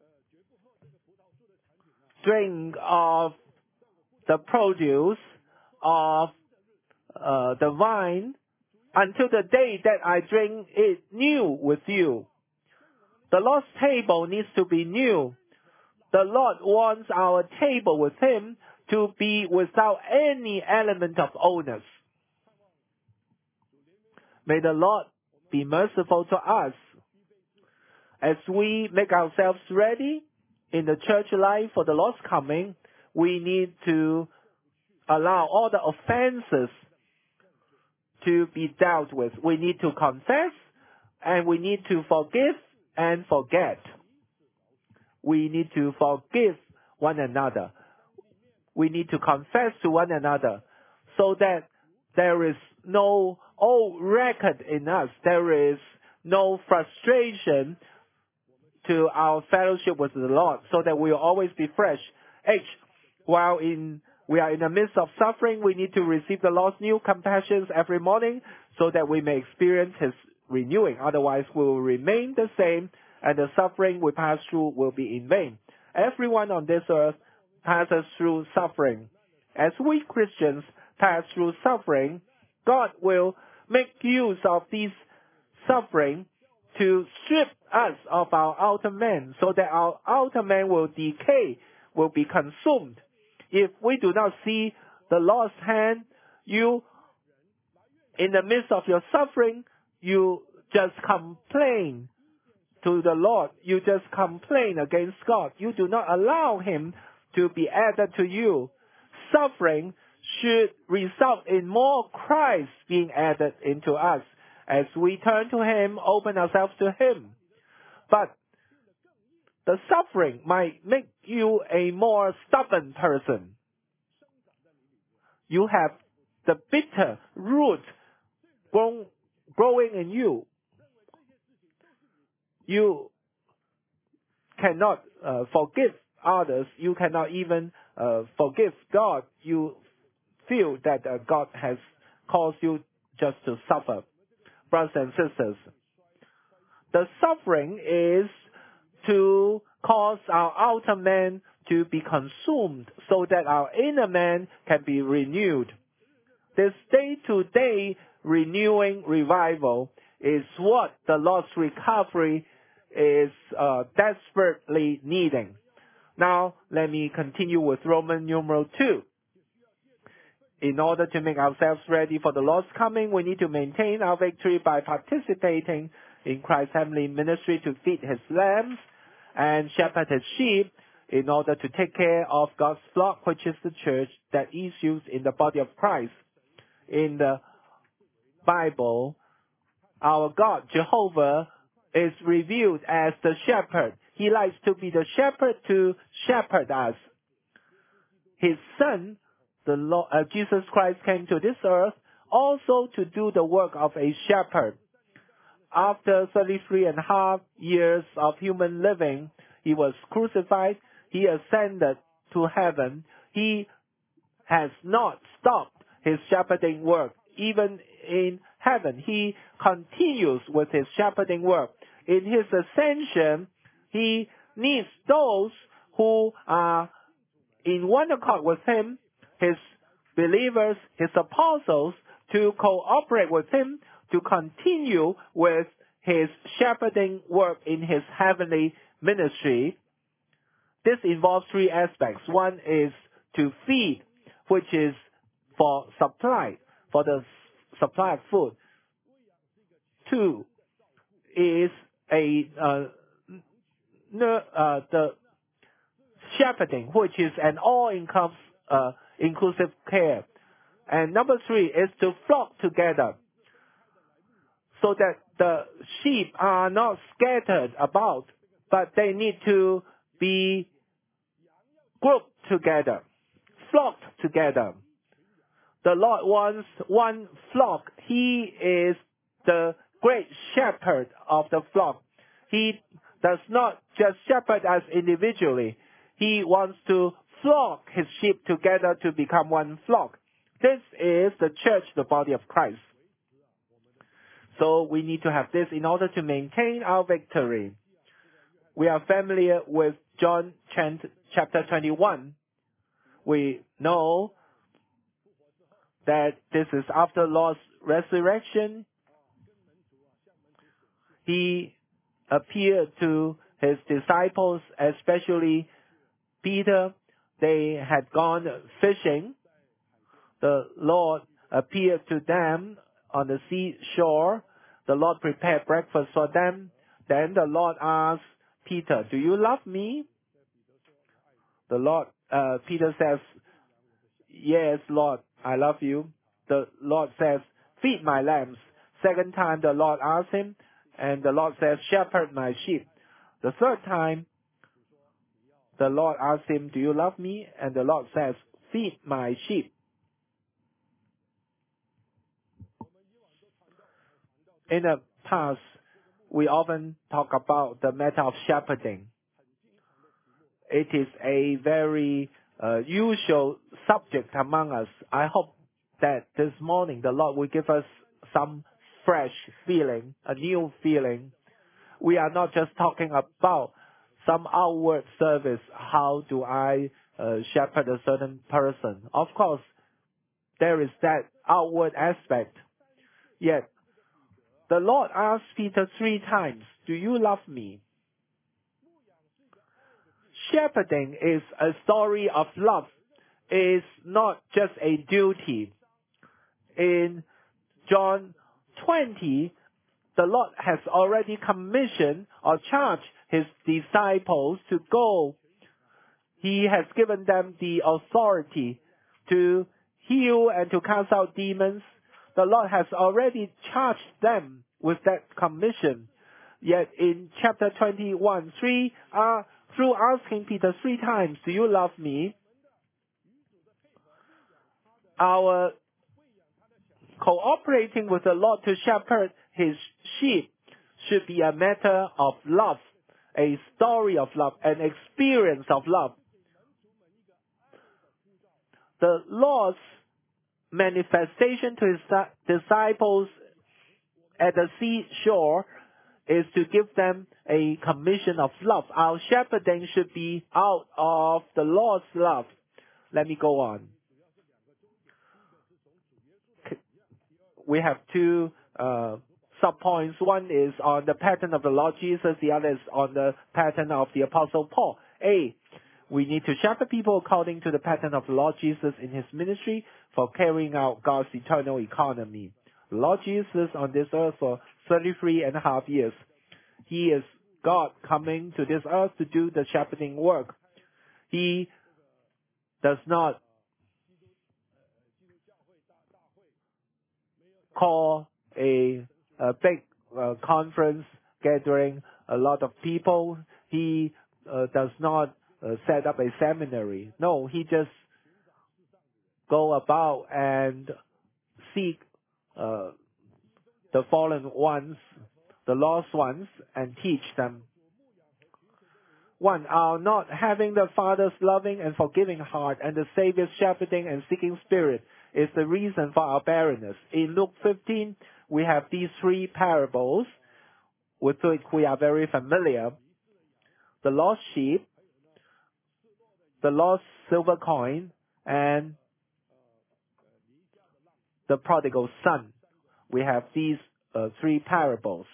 drink of the produce of the vine until the day that I drink it new with you. The Lord's table needs to be new. The Lord wants our table with Him to be without any element of oldness. May the Lord be merciful to us. As we make ourselves ready in the church life for the Lord's coming, we need to allow all the offenses to be dealt with. We need to confess, and we need to forgive and forget. We need to forgive one another. We need to confess to one another so that there is no old record in us. There is no frustration to our fellowship with the Lord, so that we will always be fresh. H. While we are in the midst of suffering, we need to receive the Lord's new compassions every morning so that we may experience His renewing. Otherwise, we will remain the same, and the suffering we pass through will be in vain. Everyone on this earth passes through suffering. As we Christians pass through suffering, God will make use of these suffering to strip us of our outer man, so that our outer man will decay, will be consumed. If we do not see the Lord's hand, in the midst of your suffering, you just complain to the Lord. You just complain against God. You do not allow Him to be added to you. Suffering should result in more Christ being added into us as we turn to Him, open ourselves to Him. But the suffering might make you a more stubborn person. You have the bitter root growing in you. You cannot forgive others. You cannot even forgive God. You feel that God has caused you just to suffer. Brothers and sisters, the suffering is to cause our outer man to be consumed so that our inner man can be renewed. This day-to-day renewing revival is what the Lord's recovery is desperately needing. Now, let me continue with Roman numeral 2. In order to make ourselves ready for the Lord's coming, we need to maintain our victory by participating in Christ's heavenly ministry to feed His lambs and shepherd His sheep in order to take care of God's flock, which is the church that is used in the body of Christ. In the Bible, our God, Jehovah, is revealed as the shepherd. He likes to be the shepherd to shepherd us. His Son, the Lord, Jesus Christ, came to this earth also to do the work of a shepherd. After 33.5 years of human living, He was crucified. He ascended to heaven. He has not stopped His shepherding work. Even in heaven, He continues with His shepherding work. In His ascension, He needs those who are in one accord with Him, His believers, His apostles, to cooperate with Him to continue with His shepherding work in His heavenly ministry. This involves 3 aspects. One is to feed, which is for supply, for the supply of food. 2 is the shepherding, which is an all-inclusive care. And number 3 is to flock together, so that the sheep are not scattered about, but they need to be grouped together, flocked together. The Lord wants one flock. He is the great shepherd of the flock. He does not just shepherd us individually. He wants to flock His sheep together to become one flock. This is the church, the body of Christ. So we need to have this in order to maintain our victory. We are familiar with John chapter 21. We know that this is after Lord's resurrection. He appeared to His disciples, especially Peter. They had gone fishing. The Lord appeared to them on the seashore. The Lord prepared breakfast for them. Then the Lord asked Peter, "Do you love me?" Peter says, yes, Lord, I love you. The Lord says, feed my lambs. Second time, the Lord asks him, and the Lord says, shepherd my sheep. The third time, the Lord asks him, do you love me? And the Lord says, feed my sheep. In the past, we often talk about the matter of shepherding. It is a very usual subject among us. I hope that this morning the Lord will give us some fresh feeling, a new feeling. We are not just talking about some outward service. How do I shepherd a certain person? Of course, there is that outward aspect. Yet, the Lord asked Peter 3 times, do you love me? Shepherding is a story of love. It's not just a duty. In John 20, the Lord has already commissioned or charged his disciples to go. He has given them the authority to heal and to cast out demons. The Lord has already charged them with that commission. Yet in chapter 21, through asking Peter 3 times, do you love me? Our cooperating with the Lord to shepherd his sheep should be a matter of love, a story of love, an experience of love. The Lord's manifestation to his disciples at the seashore is to give them a commission of love. Our shepherding should be out of the Lord's love. Let me go on. We have 2 sub-points. One is on the pattern of the Lord Jesus. The other is on the pattern of the Apostle Paul. A, we need to shepherd people according to the pattern of the Lord Jesus in his ministry for carrying out God's eternal economy. The Lord Jesus on this earth for 33.5 years. He is God coming to this earth to do the shepherding work. He does not call a big conference gathering a lot of people. He does not set up a seminary. No, he just go about and seek the fallen ones, the lost ones, and teach them. 1, our not having the Father's loving and forgiving heart and the Savior's shepherding and seeking spirit is the reason for our barrenness. In Luke 15, we have these 3 parables with which we are very familiar. The lost sheep, the lost silver coin, and the prodigal son. We have these 3 parables.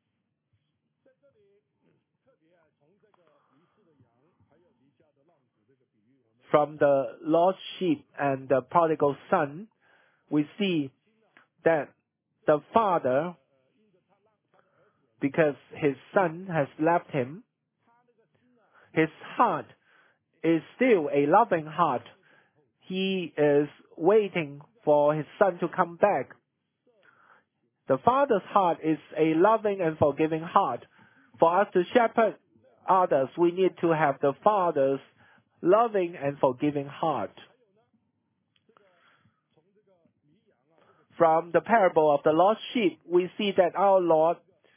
From the lost sheep and the prodigal son, we see that the father, because his son has left him, his heart is still a loving heart. He is waiting for his son to come back. The father's heart is a loving and forgiving heart. For us to shepherd others, we need to have the father's loving and forgiving heart. From the parable of the lost sheep, we see that our Lord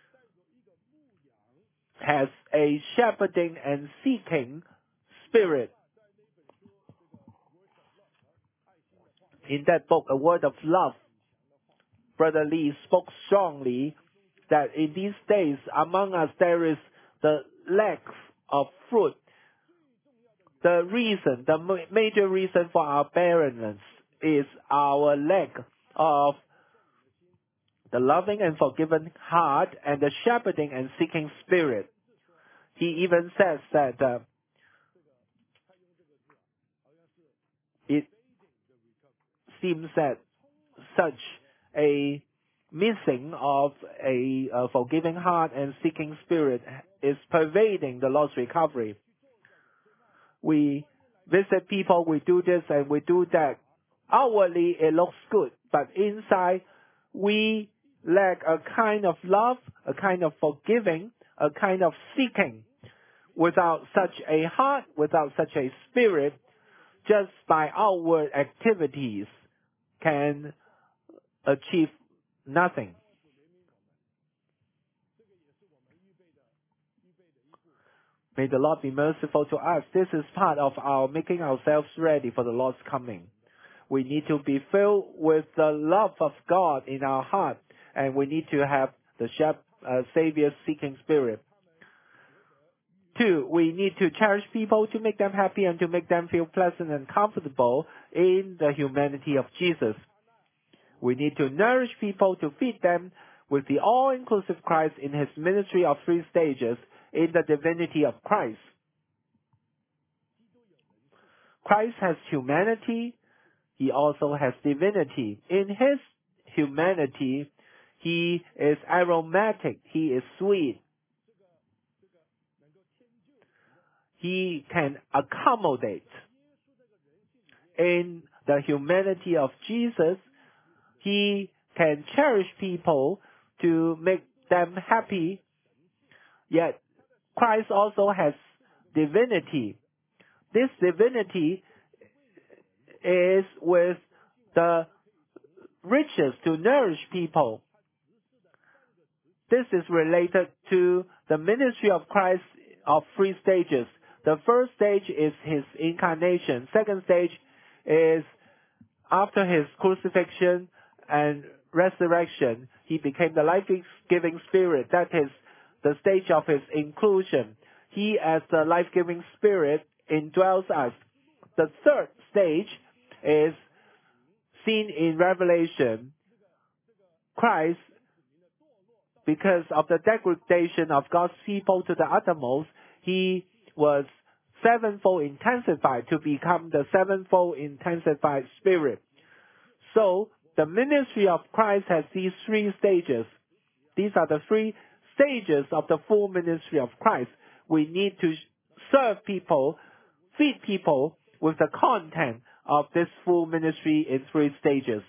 has a shepherding and seeking spirit. In that book, A Word of Love, Brother Lee spoke strongly that in these days among us there is the lack of fruit. The reason, the major reason for our barrenness is our lack of the loving and forgiving heart and the shepherding and seeking spirit. He even says that it seems that such a missing of a forgiving heart and seeking spirit is pervading the lost recovery. We visit people, we do this and we do that, outwardly it looks good, but inside we lack a kind of love, a kind of forgiving, a kind of seeking. Without such a heart, without such a spirit, just by outward activities can achieve nothing. May the Lord be merciful to us. This is part of our making ourselves ready for the Lord's coming. We need to be filled with the love of God in our heart, and we need to have the Savior seeking spirit. 2, we need to cherish people to make them happy and to make them feel pleasant and comfortable in the humanity of Jesus. We need to nourish people to feed them with the all-inclusive Christ in his ministry of 3 stages in the divinity of Christ. Christ has humanity. He also has divinity. In his humanity, he is aromatic. He is sweet. He can accommodate. In the humanity of Jesus, he can cherish people to make them happy. Yet, Christ also has divinity. This divinity is with the riches to nourish people. This is related to the ministry of Christ of 3 stages. The first stage is his incarnation. Second stage is after his crucifixion and resurrection, he became the life-giving spirit. That is the stage of his inclusion. He, as the life-giving spirit, indwells us. The third stage is seen in Revelation. Christ, because of the degradation of God's people to the uttermost, he was sevenfold intensified to become the sevenfold intensified spirit. So, the ministry of Christ has these 3 stages. These are the 3 stages of the full ministry of Christ. We need to serve people, feed people with the content of this full ministry in 3 stages.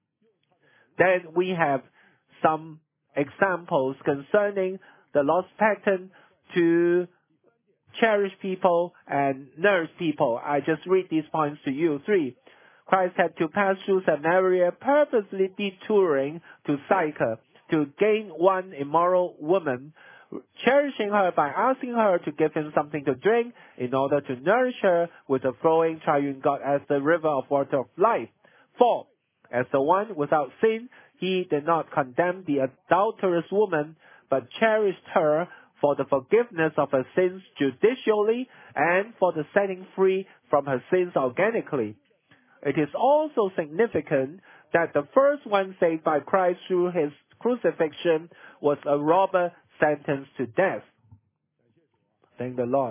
Then we have some examples concerning the Lord's pattern to cherish people and nurse people. I just read these points to you. 3. Christ had to pass through Samaria, purposely detouring to Sychar to gain one immoral woman, cherishing her by asking her to give him something to drink in order to nourish her with the flowing triune God as the river of water of life. 4. As the one without sin, he did not condemn the adulterous woman, but cherished her for the forgiveness of her sins judicially and for the setting free from her sins organically. It is also significant that the first one saved by Christ through his crucifixion was a robber sentenced to death. Thank the Lord.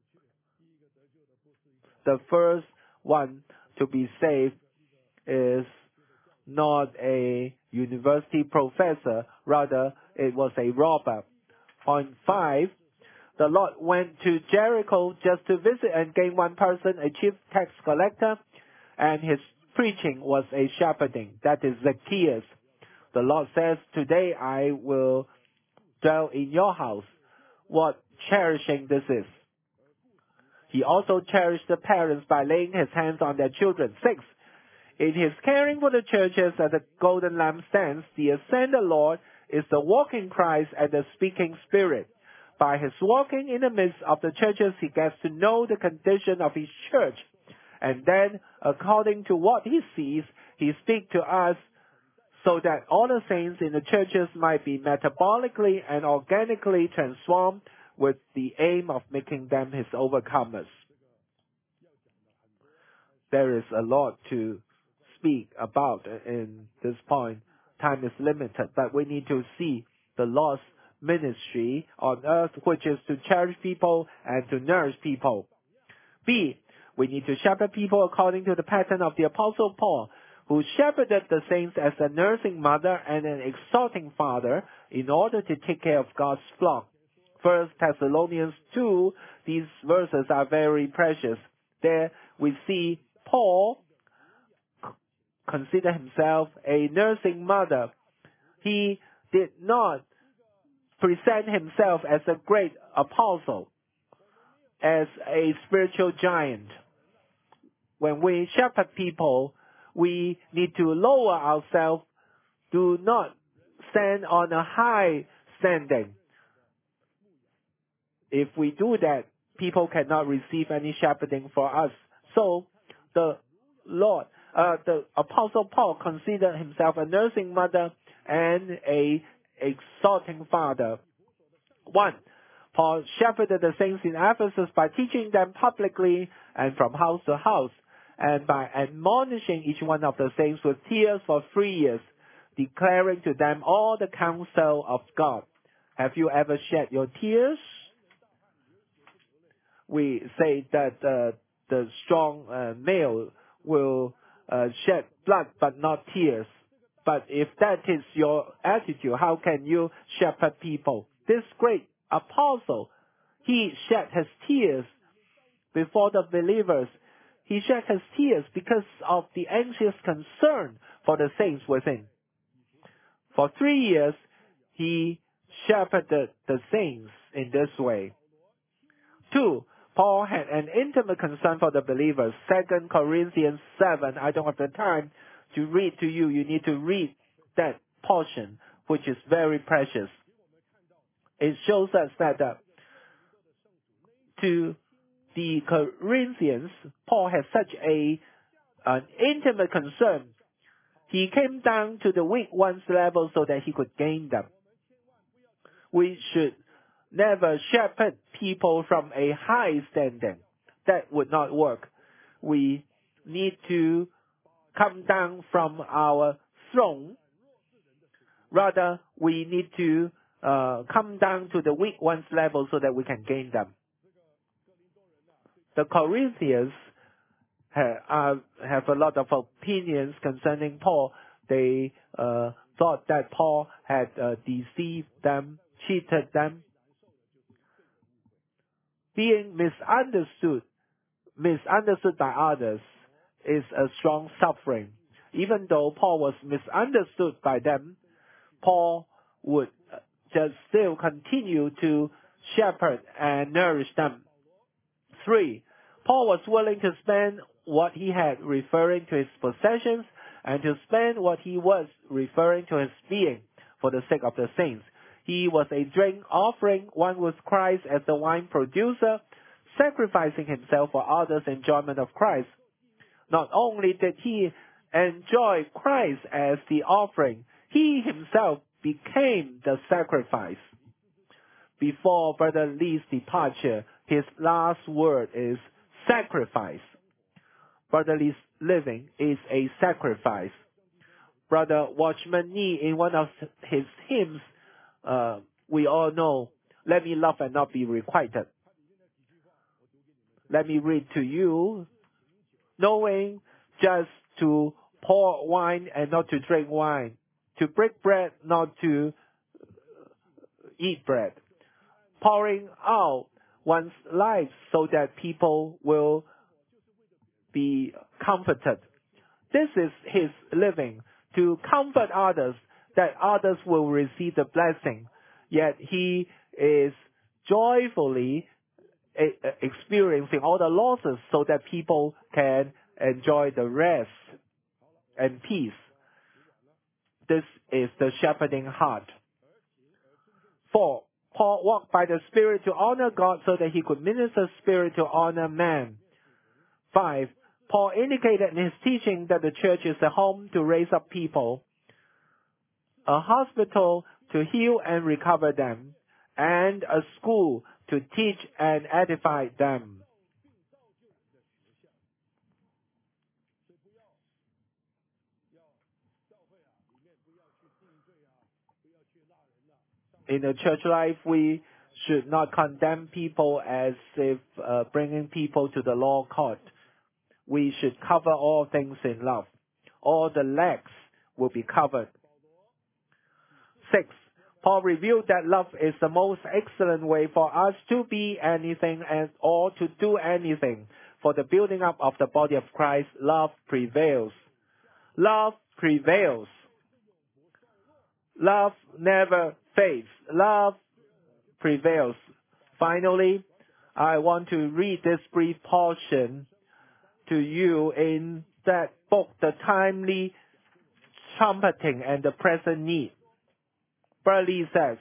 The first one to be saved is not a university professor, rather it was a robber. Point 5, the Lord went to Jericho just to visit and gain one person, a chief tax collector, and his preaching was a shepherding. That is Zacchaeus. The Lord says, today I will dwell in your house. What cherishing this is. He also cherished the parents by laying his hands on their children. 6. In his caring for the churches at the golden lampstands, the ascended Lord is the walking Christ and the speaking Spirit. By his walking in the midst of the churches, he gets to know the condition of his church. And then, according to what he sees, he speaks to us so that all the saints in the churches might be metabolically and organically transformed with the aim of making them his overcomers. There is a lot to speak about in this point. Time is limited, but we need to see the Lord's ministry on earth, which is to cherish people and to nourish people. B, we need to shepherd people according to the pattern of the Apostle Paul, who shepherded the saints as a nursing mother and an exhorting father in order to take care of God's flock. 1 Thessalonians 2, these verses are very precious. There we see Paul considered himself a nursing mother. He did not present himself as a great apostle, as a spiritual giant. When we shepherd people, we need to lower ourselves. Do not stand on a high standing. If we do that, people cannot receive any shepherding for us. So the Apostle Paul considered himself a nursing mother and a exhorting father. 1. Paul shepherded the saints in Ephesus by teaching them publicly and from house to house, and by admonishing each one of the saints with tears for 3 years, declaring to them all the counsel of God. Have you ever shed your tears? We say that the strong male will shed blood but not tears. But if that is your attitude, how can you shepherd people? This great apostle, he shed his tears before the believers. He shed his tears because of the anxious concern for the saints within. For 3 years, he shepherded the saints in this way. 2. Paul had an intimate concern for the believers. 2 Corinthians 7. I don't have the time to read to you. You need to read that portion, which is very precious. It shows us that to the Corinthians, Paul has such an intimate concern. He came down to the weak ones' level so that he could gain them. We should never shepherd people from a high standing. That would not work. We need to come down from our throne. Rather, we need to come down to the weak ones' level so that we can gain them. The Corinthians have a lot of opinions concerning Paul. They thought that Paul had deceived them, cheated them. Being misunderstood by others is a strong suffering. Even though Paul was misunderstood by them, Paul would just still continue to shepherd and nourish them. 3. Paul was willing to spend what he had, referring to his possessions, and to spend what he was, referring to his being, for the sake of the saints. He was a drink offering, one with Christ as the wine producer, sacrificing himself for others' enjoyment of Christ. Not only did he enjoy Christ as the offering, he himself became the sacrifice. Before Brother Lee's departure, his last word is sacrifice. Brother Lee's living is a sacrifice. Brother Watchman Nee, in one of his hymns, we all know, let me love and not be requited. Let me read to you, knowing just to pour wine and not to drink wine, to break bread, not to eat bread, pouring out one's life so that people will be comforted. This is his living, to comfort others, that others will receive the blessing. Yet he is joyfully experiencing all the losses so that people can enjoy the rest and peace. This is the shepherding heart. 4. Paul walked by the Spirit to honor God so that he could minister Spirit to honor man. 5. Paul indicated in his teaching that the church is a home to raise up people, a hospital to heal and recover them, and a school to teach and edify them. In the church life, we should not condemn people as if bringing people to the law court. We should cover all things in love. All the lacks will be covered. 6. Paul revealed that love is the most excellent way for us to be anything or to do anything. For the building up of the body of Christ, love prevails. Love prevails. Love never fades. Love prevails. Finally, I want to read this brief portion to you in that book, The Timely Trumpeting and the Present Need. Burley says,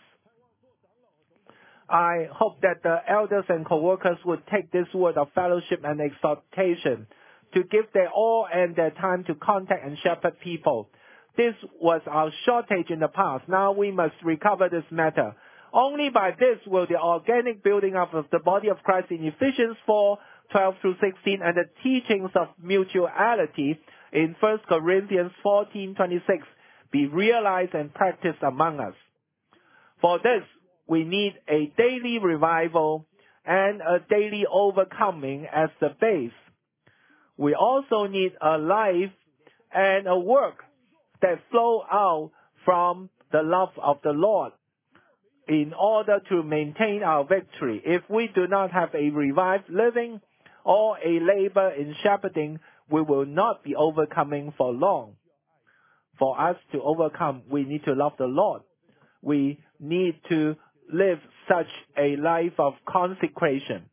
I hope that the elders and co-workers would take this word of fellowship and exhortation to give their all and their time to contact and shepherd people. This was our shortage in the past. Now we must recover this matter. Only by this will the organic building up of the body of Christ in Ephesians 4:12-16 and the teachings of mutuality in 1 Corinthians 14:26 be realized and practiced among us. For this, we need a daily revival and a daily overcoming as the base. We also need a life and a work that flow out from the love of the Lord in order to maintain our victory. If we do not have a revived living or a labor in shepherding, we will not be overcoming for long. For us to overcome, we need to love the Lord. We need to live such a life of consecration.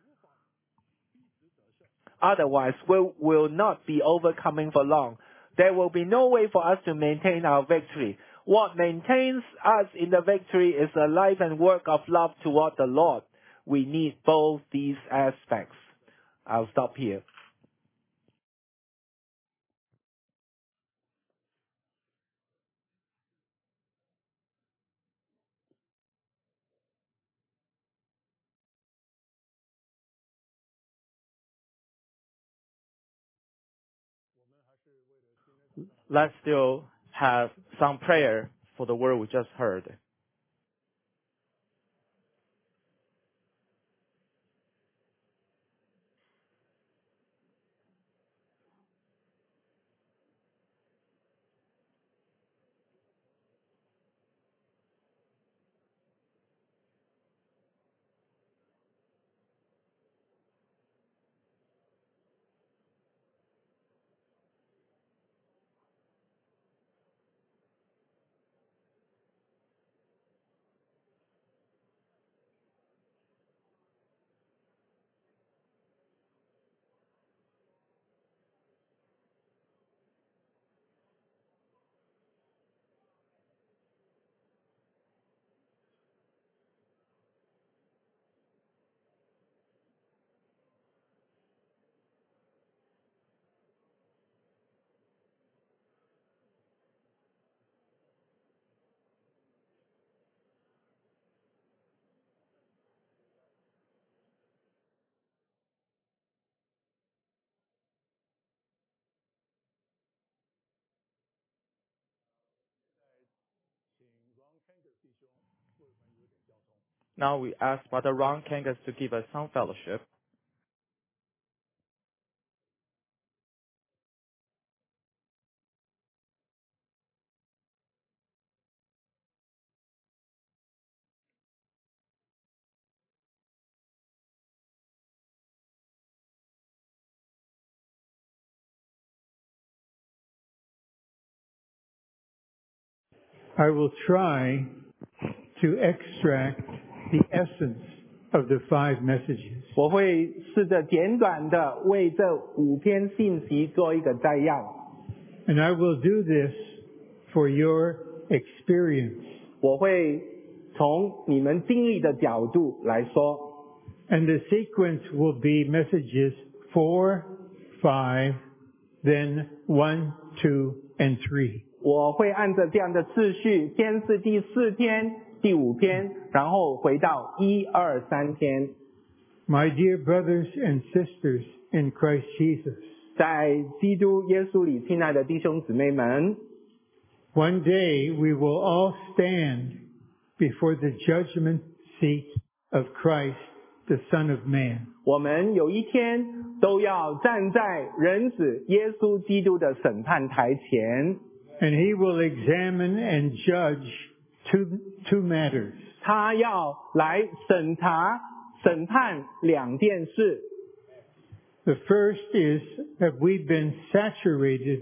Otherwise, we will not be overcoming for long. There will be no way for us to maintain our victory. What maintains us in the victory is a life and work of love toward the Lord. We need both these aspects. I'll stop here. Let's still have some prayer for the word we just heard. Now we ask Brother Ron Kangas to give us some fellowship. I will try to extract the essence of the 5 messages. 我会试着简短的为这5篇信息做一个摘要。 And I will do this for your experience. 我会从你们经历的角度来说。 And the sequence will be messages 4, 5, then 1, 2, and 3. 我会按照这样的次序，先是第4篇、第5篇，然后回到1、2、3篇。 My dear brothers and sisters in Christ Jesus, 在基督耶稣里，亲爱的弟兄姊妹们， one day we will all stand before the judgment seat of Christ, the Son of Man. 我们有一天都要站在人子耶稣基督的审判台前。 And he will examine and judge two matters. 他要来审查、审判2件事。 The first is, have we been saturated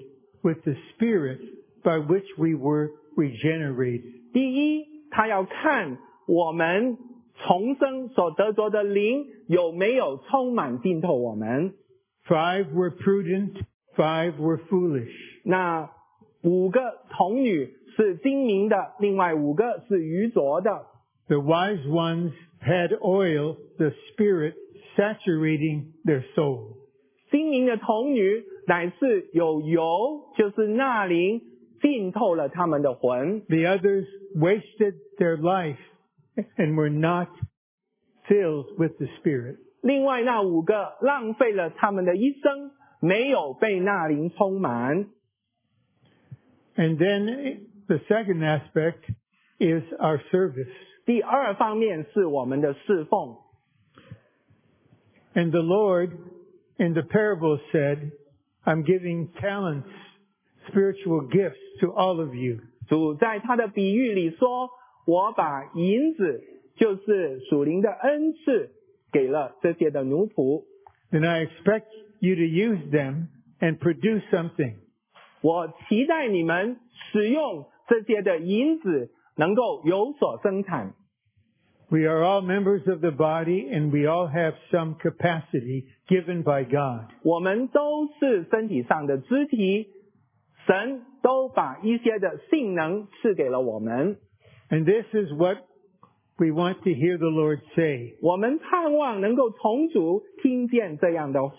with the Spirit by which we were regenerated. 第一，他要看我们重生所得着的灵有没有充满浸透我们。 5 were prudent, 5 were foolish. 那5个童女是精明的，另外5个是愚拙的。 The wise ones had oil, the Spirit saturating their soul. 精明的童女乃是有油，就是那灵浸透了他们的魂。 The others wasted their life and were not filled with the Spirit. 另外那5个浪费了他们的一生，没有被那灵充满。 And then the second aspect is our service. 第二方面是我们的侍奉。 And the Lord in the parable said, I'm giving talents, spiritual gifts to all of you. 主在他的比喻里说，我把银子，就是属灵的恩赐，给了这些的奴仆。 And I expect you to use them and produce something. 我期待你们使用这些的银子，能够有所生产。 We are all members of the body and we all have some capacity given by God. 我们都是身体上的肢体，神都把一些的性能赐给了我们。 And this is what we want to hear the Lord say. 我们盼望能够从主听见这样的话。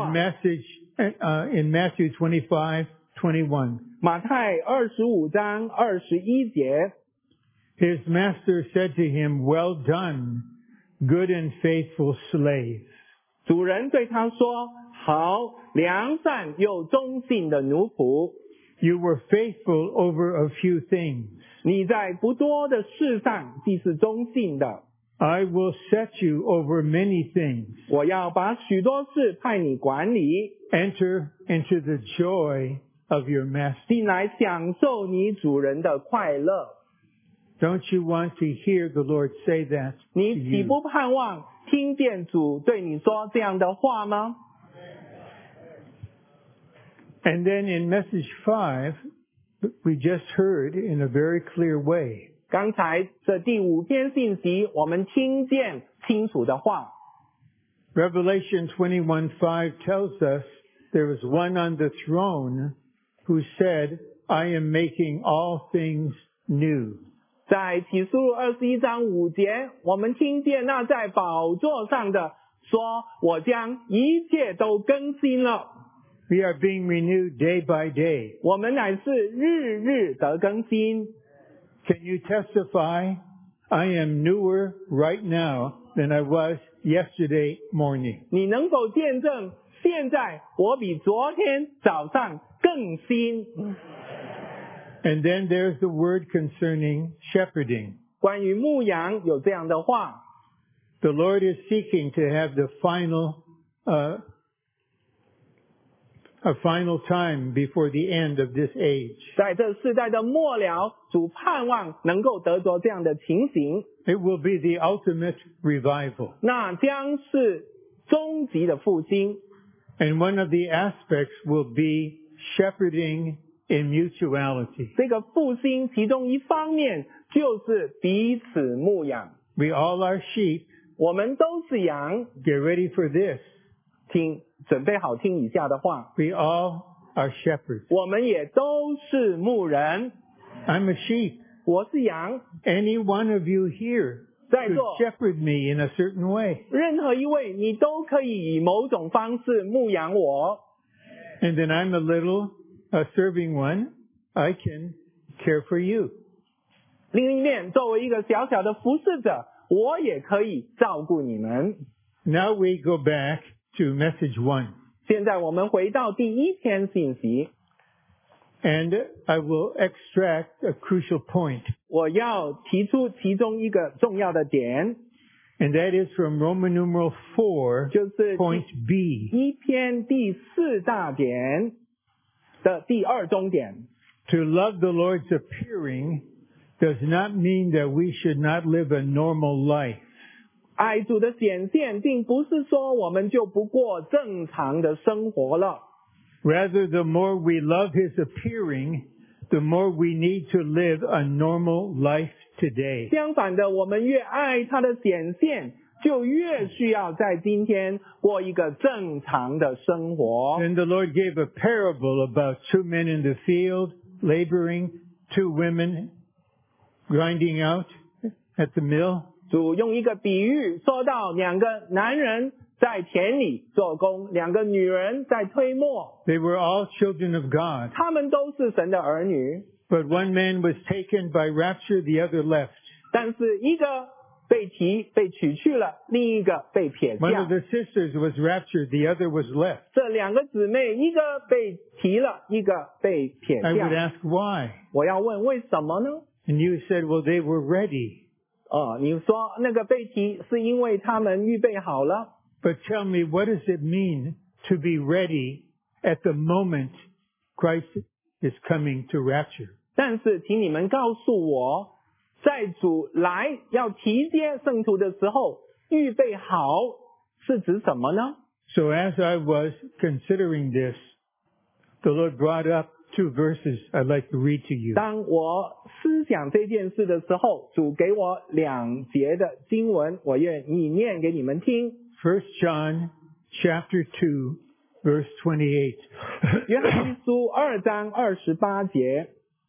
In Matthew 25:21. 马太25章21节。 His master said to him, Well done, good and faithful slave. 主人对他说：“好，良善又忠信的奴仆， You were faithful over a few things. 你在不多的事上既是忠信的， I will set you over many things. 我要把许多事派你管理， Enter into the joy of your master. 进来享受你主人的快乐。 Don't you want to hear the Lord say that to 你岂 you? 不盼望听见主对你说这样的话吗？” And then in message 5, we just heard in a very clear way. 刚才这第5篇信息，我们听见清楚的话。 Revelation 21:5 tells us there was one on the throne who said, I am making all things new. 在启示录21章5节，我们听见那在宝座上的说：“我将一切都更新了。 We are being renewed day by day. 我们乃是日日得更新。 Can you testify? I am newer right now than I was yesterday morning. 你能否见证，现在我比昨天早上更新？ And then there's the word concerning shepherding. 关于牧羊有这样的话， The Lord is seeking to have the a final time before the end of this age. 在这世代的末了，主盼望能够得着这样的情形， It will be the ultimate revival. 那将是终极的复兴。 And one of the aspects will be shepherding in mutuality. 这个复兴其中一方面就是彼此牧养。 We all are sheep. 我们都是羊， Get ready for this. 准备好听以下的话。 We all are shepherds. 我们也都是牧人， I'm a sheep. 我是羊。 Any one of you here 在 could 座 shepherd me in a certain way. 任何一位，你都可以以某种方式牧养我。 And then I'm a serving one. I can care for you. 另一面，作为一个小小的服侍者，我也可以照顾你们。 Now we go back to message 1. 现在我们回到第1篇信息， And I will extract a crucial point. 我要提出其中一个重要的点， And that is from Roman numeral 4, 就是 point B. 1篇第4大点的第2中点。 To love the Lord's appearing does not mean that we should not live a normal life. 爱主的显现，并不是说我们就不过正常的生活了。 Rather, the more we love His appearing, the more we need to live a normal life today. 相反的，我们越爱他的显现，就越需要在今天过一个正常的生活。 Then the Lord gave a parable about 2 men in the field laboring, 2 women grinding out at the mill. 主用一个比喻说到2个男人在田里做工，2个女人在推磨， They were all children of God. 他们都是神的儿女， But one man was taken by rapture, the other left. 但是一个被取去了，另一个被撇 One 下 of。the sisters was raptured, the other was left. 这2个姊妹，一个被提了，一个被撇 I would 下。 ask why. 我要问为什么呢？ And you said, well, they were ready. 你说那个被提是因为他们预备好了。 But tell me, what does it mean to be ready at the moment Christ is coming to rapture? 但是，请你们告诉我，在主来要提接圣徒的时候，预备好是指什么呢？ So as I was considering this, the Lord brought up 2 verses I'd like to read to you. 当我思想这件事的时候，主给我2节的经文，我愿意念给你们听。 1 John chapter 2, verse 28. 约翰一书2章28节。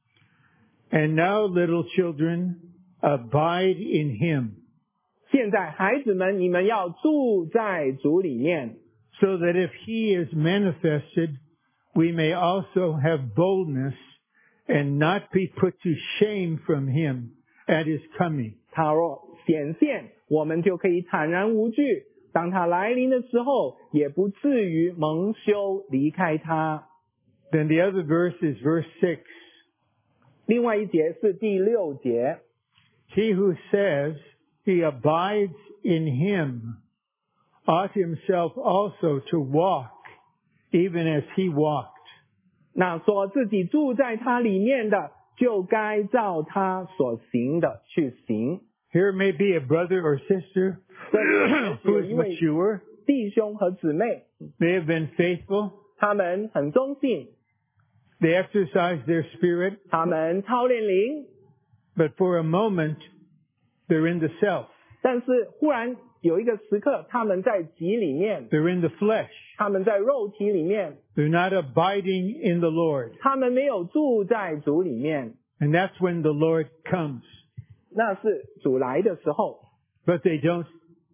And now, little children, abide in Him, 现在孩子们，你们要住在主里面， so that if He is manifested, we may also have boldness and not be put to shame from Him at His coming. 他若显现，我们就可以坦然无惧。当他来临的时候，也不至于蒙羞离开他。 Then the other verse is verse 6. 另外一节是第6节， He who says he abides in Him ought himself also to walk, even as He walked. 那说自己住在他里面的，就该照他所行的去行。 Here may be a brother or sister 这里 who 有 is 一位 mature, 弟兄和姊妹， they have been faithful, 他们很忠信， they exercise their spirit, 他们操练灵， but for a moment they're in the self, 但是忽然有一个时刻，他们在己里面， they're in the flesh, 他们在肉体里面， they're not abiding in the Lord. 他们没有住在主里面， And that's when the Lord comes. 那是主来的时候， But they don't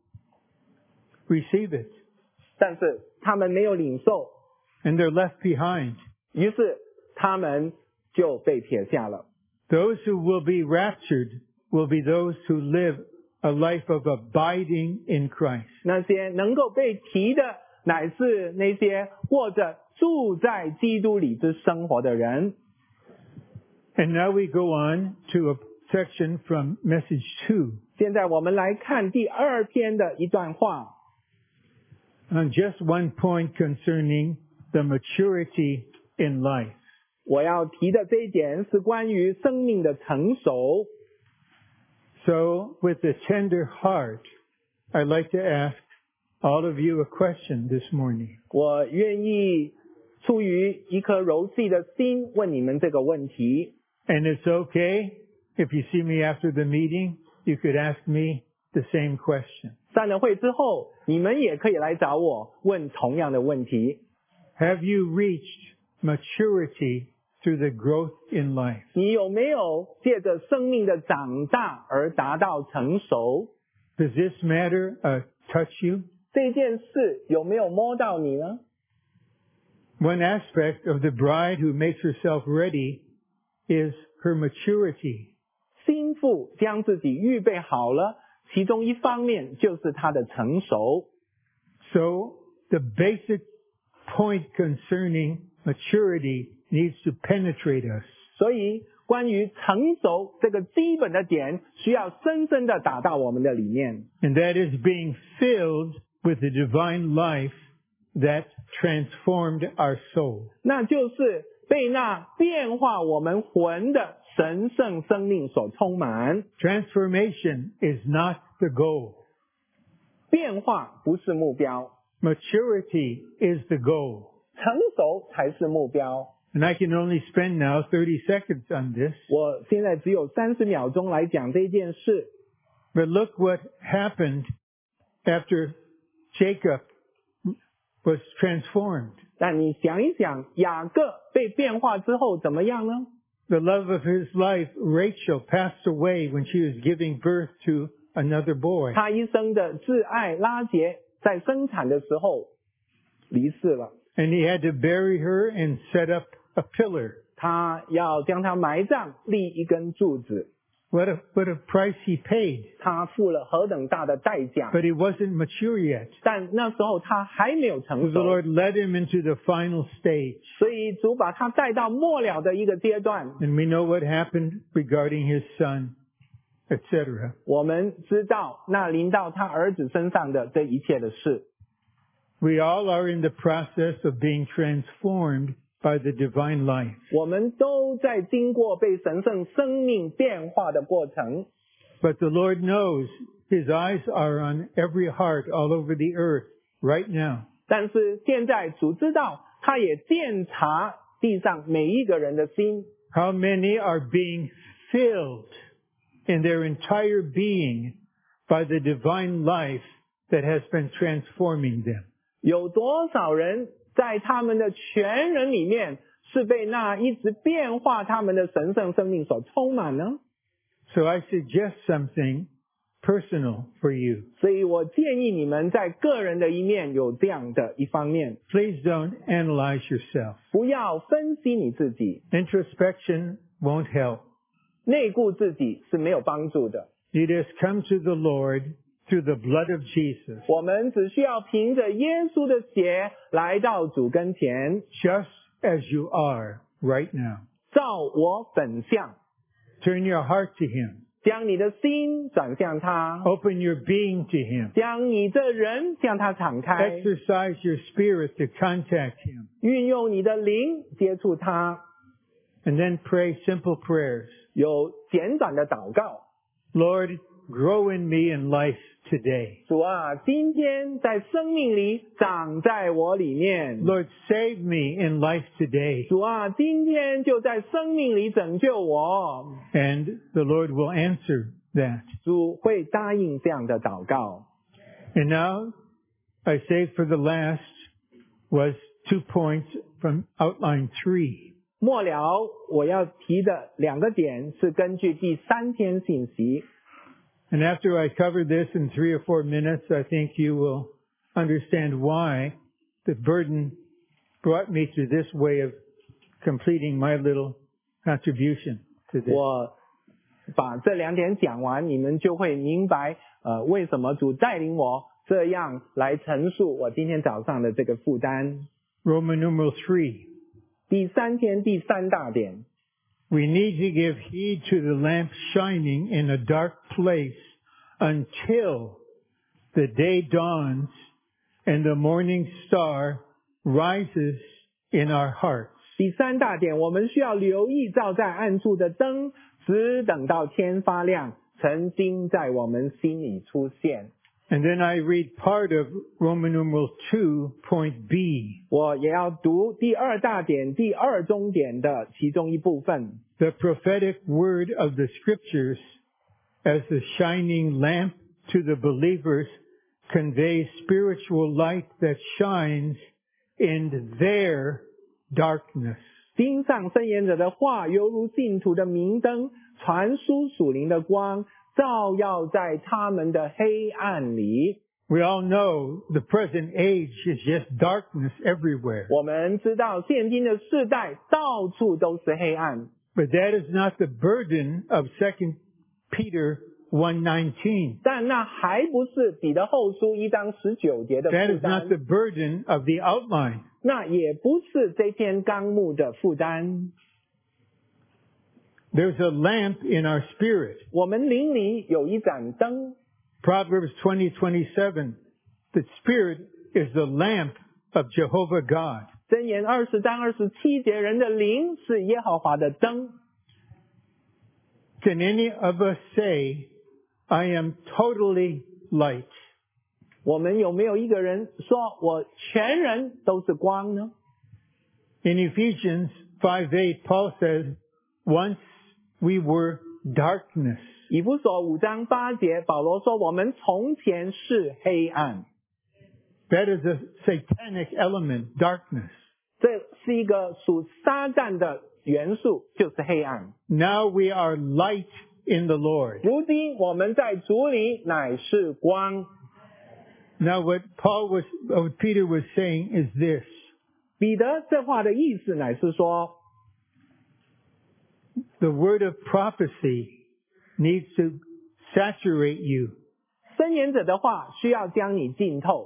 receive it, 但是他们没有领受， and they're left behind. 于是他们就被撇下了。 Those who will be raptured will be those who live a life of abiding in Christ. 那些能够被提的，乃是那些过着住在基督里之生活的人。 And now we go on to a section from message 2 现在我们来看第2篇的一段话， on just one point concerning the maturity in life. 我要提的这一点是关于生命的成熟。 So with a tender heart, I'd like to ask all of you a question this morning. 我愿意出于一颗柔细的心问你们这个问题。 And it's okay if you see me after the meeting, you could ask me the same question. 散了会之后，你们也可以来找我问同样的问题。 Have you reached maturity through the growth in life? 你有没有借着生命的长大而达到成熟？ Does this matter touch you? 这件事有没有摸到你呢？ One aspect of the bride who makes herself ready is her maturity. 心腹将自己预备好了，其中一方面就是她的成熟。 So the basic point concerning maturity needs to penetrate us. 所以关于成熟这个基本的点，需要深深的打到我们的里面。 And that is being filled with the divine life that transformed our soul. 那就是被那变化我们魂的神圣生命所充满。 Transformation is not the goal. 变化不是目标， Maturity is the goal. 成熟才是目标。 And I can only spend now 30 seconds on this. 我现在只有30秒钟来讲这件事。 But look what happened after Jacob was transformed. 但你想一想，雅各被变化之后怎么样呢？ The love of his life, Rachel, passed away when she was giving birth to another boy. 他一生的挚爱拉结在生产的时候离世了， And he had to bury her and set up a pillar. 他要将她埋葬，立一根柱子。 What a price he paid. 他付了何等大的代价， But he wasn't mature yet. 但那时候他还没有 So 成 the 熟， Lord led him into the final stage. 所以主把他带到末了的一个阶段。 And we know what happened regarding his son, etc. 我们知道那临到他儿子身上的这一切的事。 We all are in the process of being transformed by the divine life. 我们都在经过被神圣生命变化的过程， But the Lord knows his eyes are on every heart all over the earth right now. 但是现在主知道，他也鉴察地上每一个人的心， How many are being filled in their entire being by the divine life that has been transforming them? 有多少人在他们的全人里面是被那一直变化他们的神圣生命所充满呢？ So I suggest something personal for you. 所以我建议你们在个人的一面有这样的一方面， Please don't analyze yourself. 不要分析你自己， Introspection won't help. 内顾自己是没有帮助的。 You just come to the Lord through the blood of Jesus, 我们只需要凭着耶稣的血来到主跟前， just as you are right now. 照我本相， Turn your heart to Him. 将你的心转向他， Open your being to Him. 将你这人向他敞开， Exercise your spirit to contact Him. 运用你的灵接触他， And then pray simple prayers. 有简短的祷告。 Lord, grow in me in life today. 主啊，今天在生命里长在我里面。 Lord, save me in life today. 主啊，今天就在生命里拯救我。 And the Lord will answer that. 主会答应这样的祷告。 And now, I say for the last was 2 points from outline 3. 末了，我要提的2个点是根据第3天信息。 And after I cover this in 3 or 4 minutes, I think you will understand why the burden brought me to this way of completing my little contribution to this. 我把这2点讲完，你们就会明白，为什么主带领我这样来陈述我今天早上的这个负担。 Roman numeral 3. 第3天第3大点， We need to give heed to the lamp shining in a dark place until the day dawns and the morning star rises in our hearts. 第3大点，我们需要留意照在暗处的灯，只等到天发亮，晨星在我们心里出现。 And then I read part of Roman numeral 2, point B. 我也要读第2大点第2中点的其中一部分。 The prophetic word of the scriptures as the shining lamp to the believers conveys spiritual light that shines in their darkness. 经上圣言者的话，犹如信徒的明灯，传输属灵的光，照耀在他们的黑暗里。 We all know the present age is just darkness everywhere. 我们知道现今的世代到处都是黑暗， But that is not the burden of 2 Peter 1:19. 但那还不是彼得后书1章19节的 That 负 is not 担， the burden of the outline. 那也不是这篇纲目的负担。 There's a lamp in our spirit. 我们灵里有一盏灯， Proverbs 20:27. The spirit is the lamp of Jehovah God. 箴言20章27节，人的灵是耶和华的灯。 Can any of us say, I am totally light? 我们有没有一个人说我全人都是光呢？ In Ephesians 5:8, Paul says, once we were darkness. 以弗所5章8节，保罗说我们从前是黑暗。 That is a satanic element, darkness. 这是一个属撒旦的元素，就是黑暗。 Now we are light in the Lord. 如今我们在主里乃是光。 Now what Peter was saying is this. 彼得这话的意思乃是说， The word of prophecy needs to saturate you. 申言者的话需要将你浸透，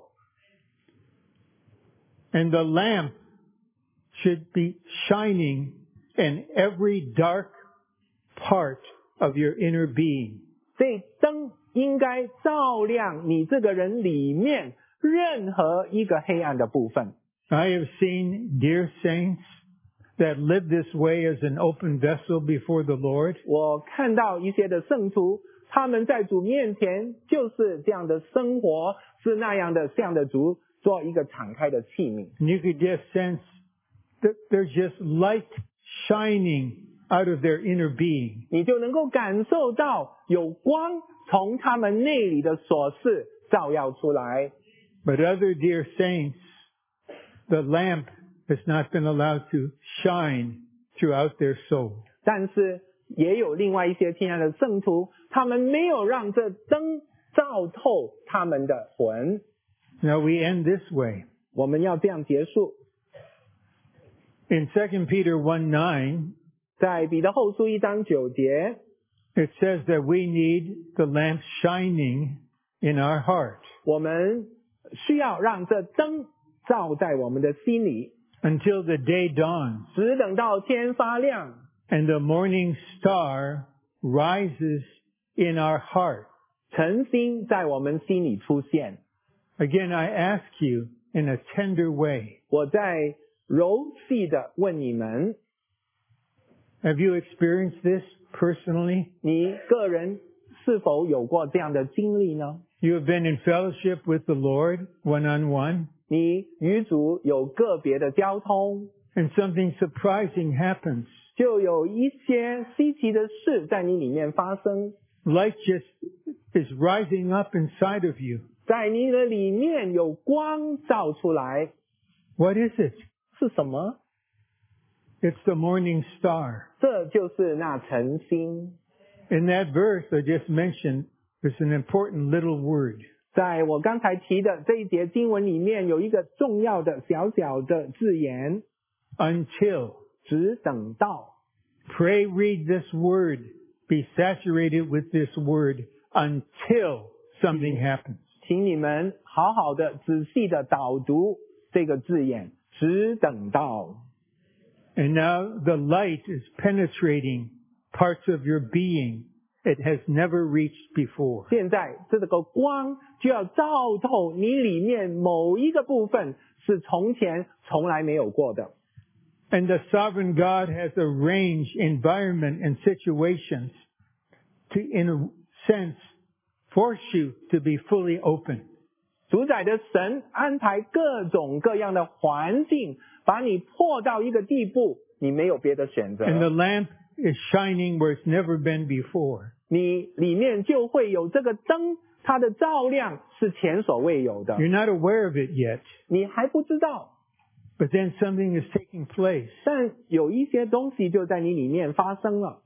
And the lamp should be shining in every dark part of your inner being. 所以灯应该照亮你这个人里面任何一个黑暗的部分。 I have seen dear saints that live this way as an open vessel before the Lord. 我看到一些的圣徒，他们在主面前就是这样的生活，是那样的向着主做一个敞开的器皿。 And you could just sense that there's just light shining out of their inner being. 你就能够感受到有光从他们内里的所事照耀出来。 But other dear saints, the lamp has not been allowed to shine throughout their soul. 但是也有另外一些亲爱的圣徒，他们没有让这灯照透他们的魂。 Now we end this way. 我们要这样结束。 In 2 Peter 1:9, 在彼得后书1章9节， it says that we need the lamp shining in our heart 我们需要让这灯照在我们的心里， until the day dawns 只等到天发亮， and the morning star rises in our heart. 晨星在我们心里出现。 Again, I ask you in a tender way, 我在柔细的问你们， have you experienced this personally? 你个人是否有过这样的经历呢？ You have been in fellowship with the Lord one-on-one, 你与主有个别的交通， and something surprising happens. 就有一些稀奇的事在你里面发生， Light just is rising up inside of you. 在你的里面有光照出来。 What is it? 是什么？ It's the morning star. 这就是那晨星。 In that verse I just mentioned, there's an important little word. 在我刚才提的这一节经文里面，有一个重要的小小的字眼， Until. 只等到。 Pray, read this word. Be saturated with this word until something happens. 请你们好好的、仔细的导读这个字眼，只等到。 And now the light is penetrating parts of your being it has never reached before. 现在这个光就要照透你里面某一个部分，是从前从来没有过的。 And the sovereign God has arranged environment and situations to, in a sense, force you to be fully open. 主宰的神安排各种各样的环境，把你迫到一个地步，你没有别的选择。 And the lamp is shining where it's never been before. 你里面就会有这个灯，它的照亮是前所未有的。 You're not aware of it yet, 你还不知道， but then something is taking place. 但有一些东西就在你里面发生了。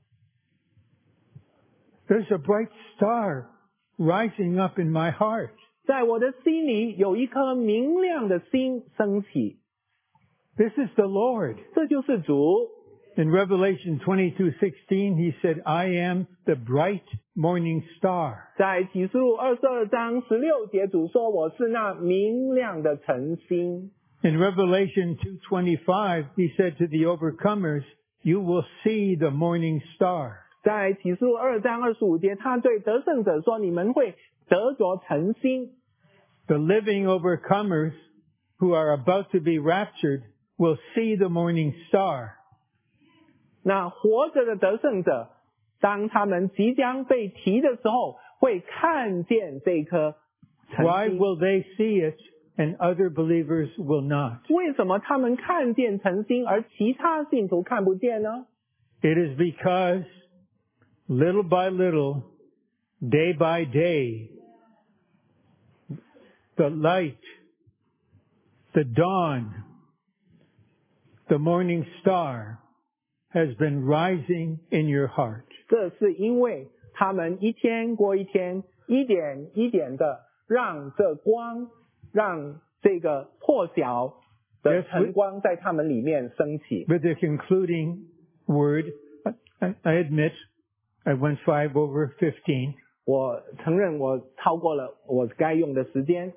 There's a bright star rising up in my heart. 在我的心里有一颗明亮的星升起， This is the Lord. 这就是主。 In Revelation 22:16, he said, I am the bright morning star. 在启示录22章16节，主说我是那明亮的晨星。 In Revelation 2:25, he said to the overcomers, you will see the morning star. 在启示录2章25节，他对得胜者说：“你们会得着晨星。” The living overcomers who are about to be raptured will see the morning star. 那活着的得胜者，当他们即将被提的时候，会看见这颗晨 Why 星。 will they see it? and other believers will not? 为什么他们看见晨星，而其他信徒看不见呢？ It is because little by little, day by day, the light, the dawn, the morning star has been rising in your heart. 这是因为他们一天过一天，一点一点的让这光，让这个破晓的晨光在他们里面升起。 With the concluding word, I admit I went 5/15. 我承认我超过了我该用的时间，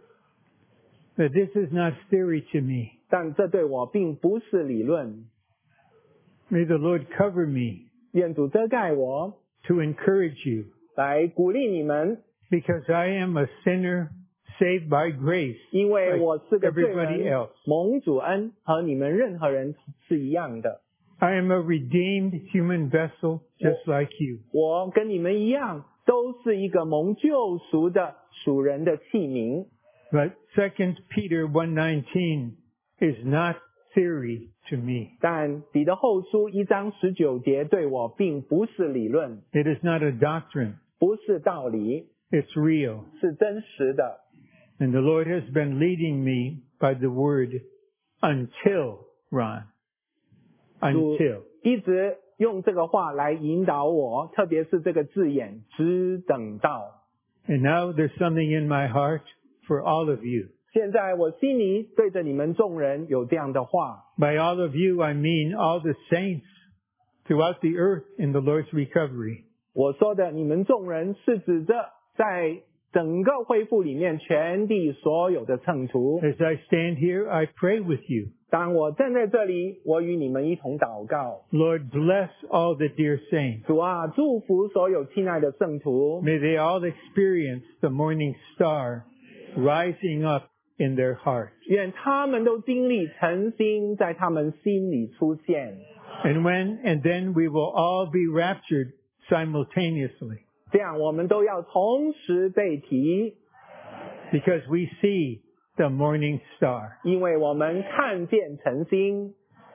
That this is not theory to me. 但这对我并不是理论。 May the Lord cover me 愿主遮盖我， to encourage you, 来鼓励你们， because I am a sinner saved by grace, 因为我是个罪 everybody 人 else.， 蒙主恩，和你们任何人是一样的。 I am a redeemed human vessel just like you. 我跟你们一样，都是一个蒙救赎的属人的器皿。 But 2 Peter 1:19 is not theory to me. 但彼得后书1章19节对我并不是理论， It is not a doctrine. 不是道理， It's real. 是真实的。 And the Lord has been leading me by the word until, Ron. 主 Until. 一直用这个话来引导我，特别是这个字眼，只等到。 And now there's something in my heart for all of you. 现在我心里对着你们众人有这样的话， By all of you, I mean all the saints throughout the earth in the Lord's recovery. 我说的你们众人是指着在整个恢复里面全地所有的圣徒。 As I stand here, I pray with you. 当我站在这里，我与你们一同祷告。 Lord, bless all the dear saints. 主啊，祝福所有亲爱的圣徒， May they all experience the morning star rising up in their heart. 愿他们都经历晨星在他们心里出现。 And then we will all be raptured simultaneously 这样我们都要同时被提， because we see the morning star. 因为我们看见晨星。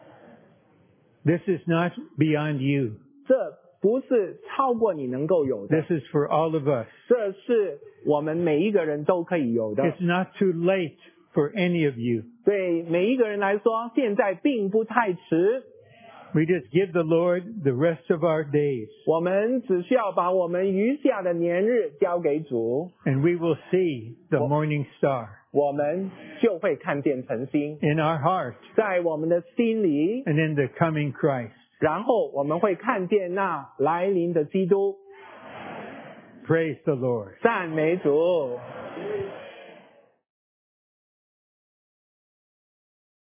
This is not beyond you. 这不是超过你能够有的， This is for all of us. 这是我们每一个人都可以有的。 It's not too late for any of you. 对每一个人来说，现在并不太迟。 We just give the Lord the rest of our days, 我们只需要把我们余下的年日交给主， and we will see the morning star 我们就会看见晨星 in our heart 在我们的心里， and in the coming Christ. 然后我们会看见那来临的基督。 Praise the Lord. 赞美主。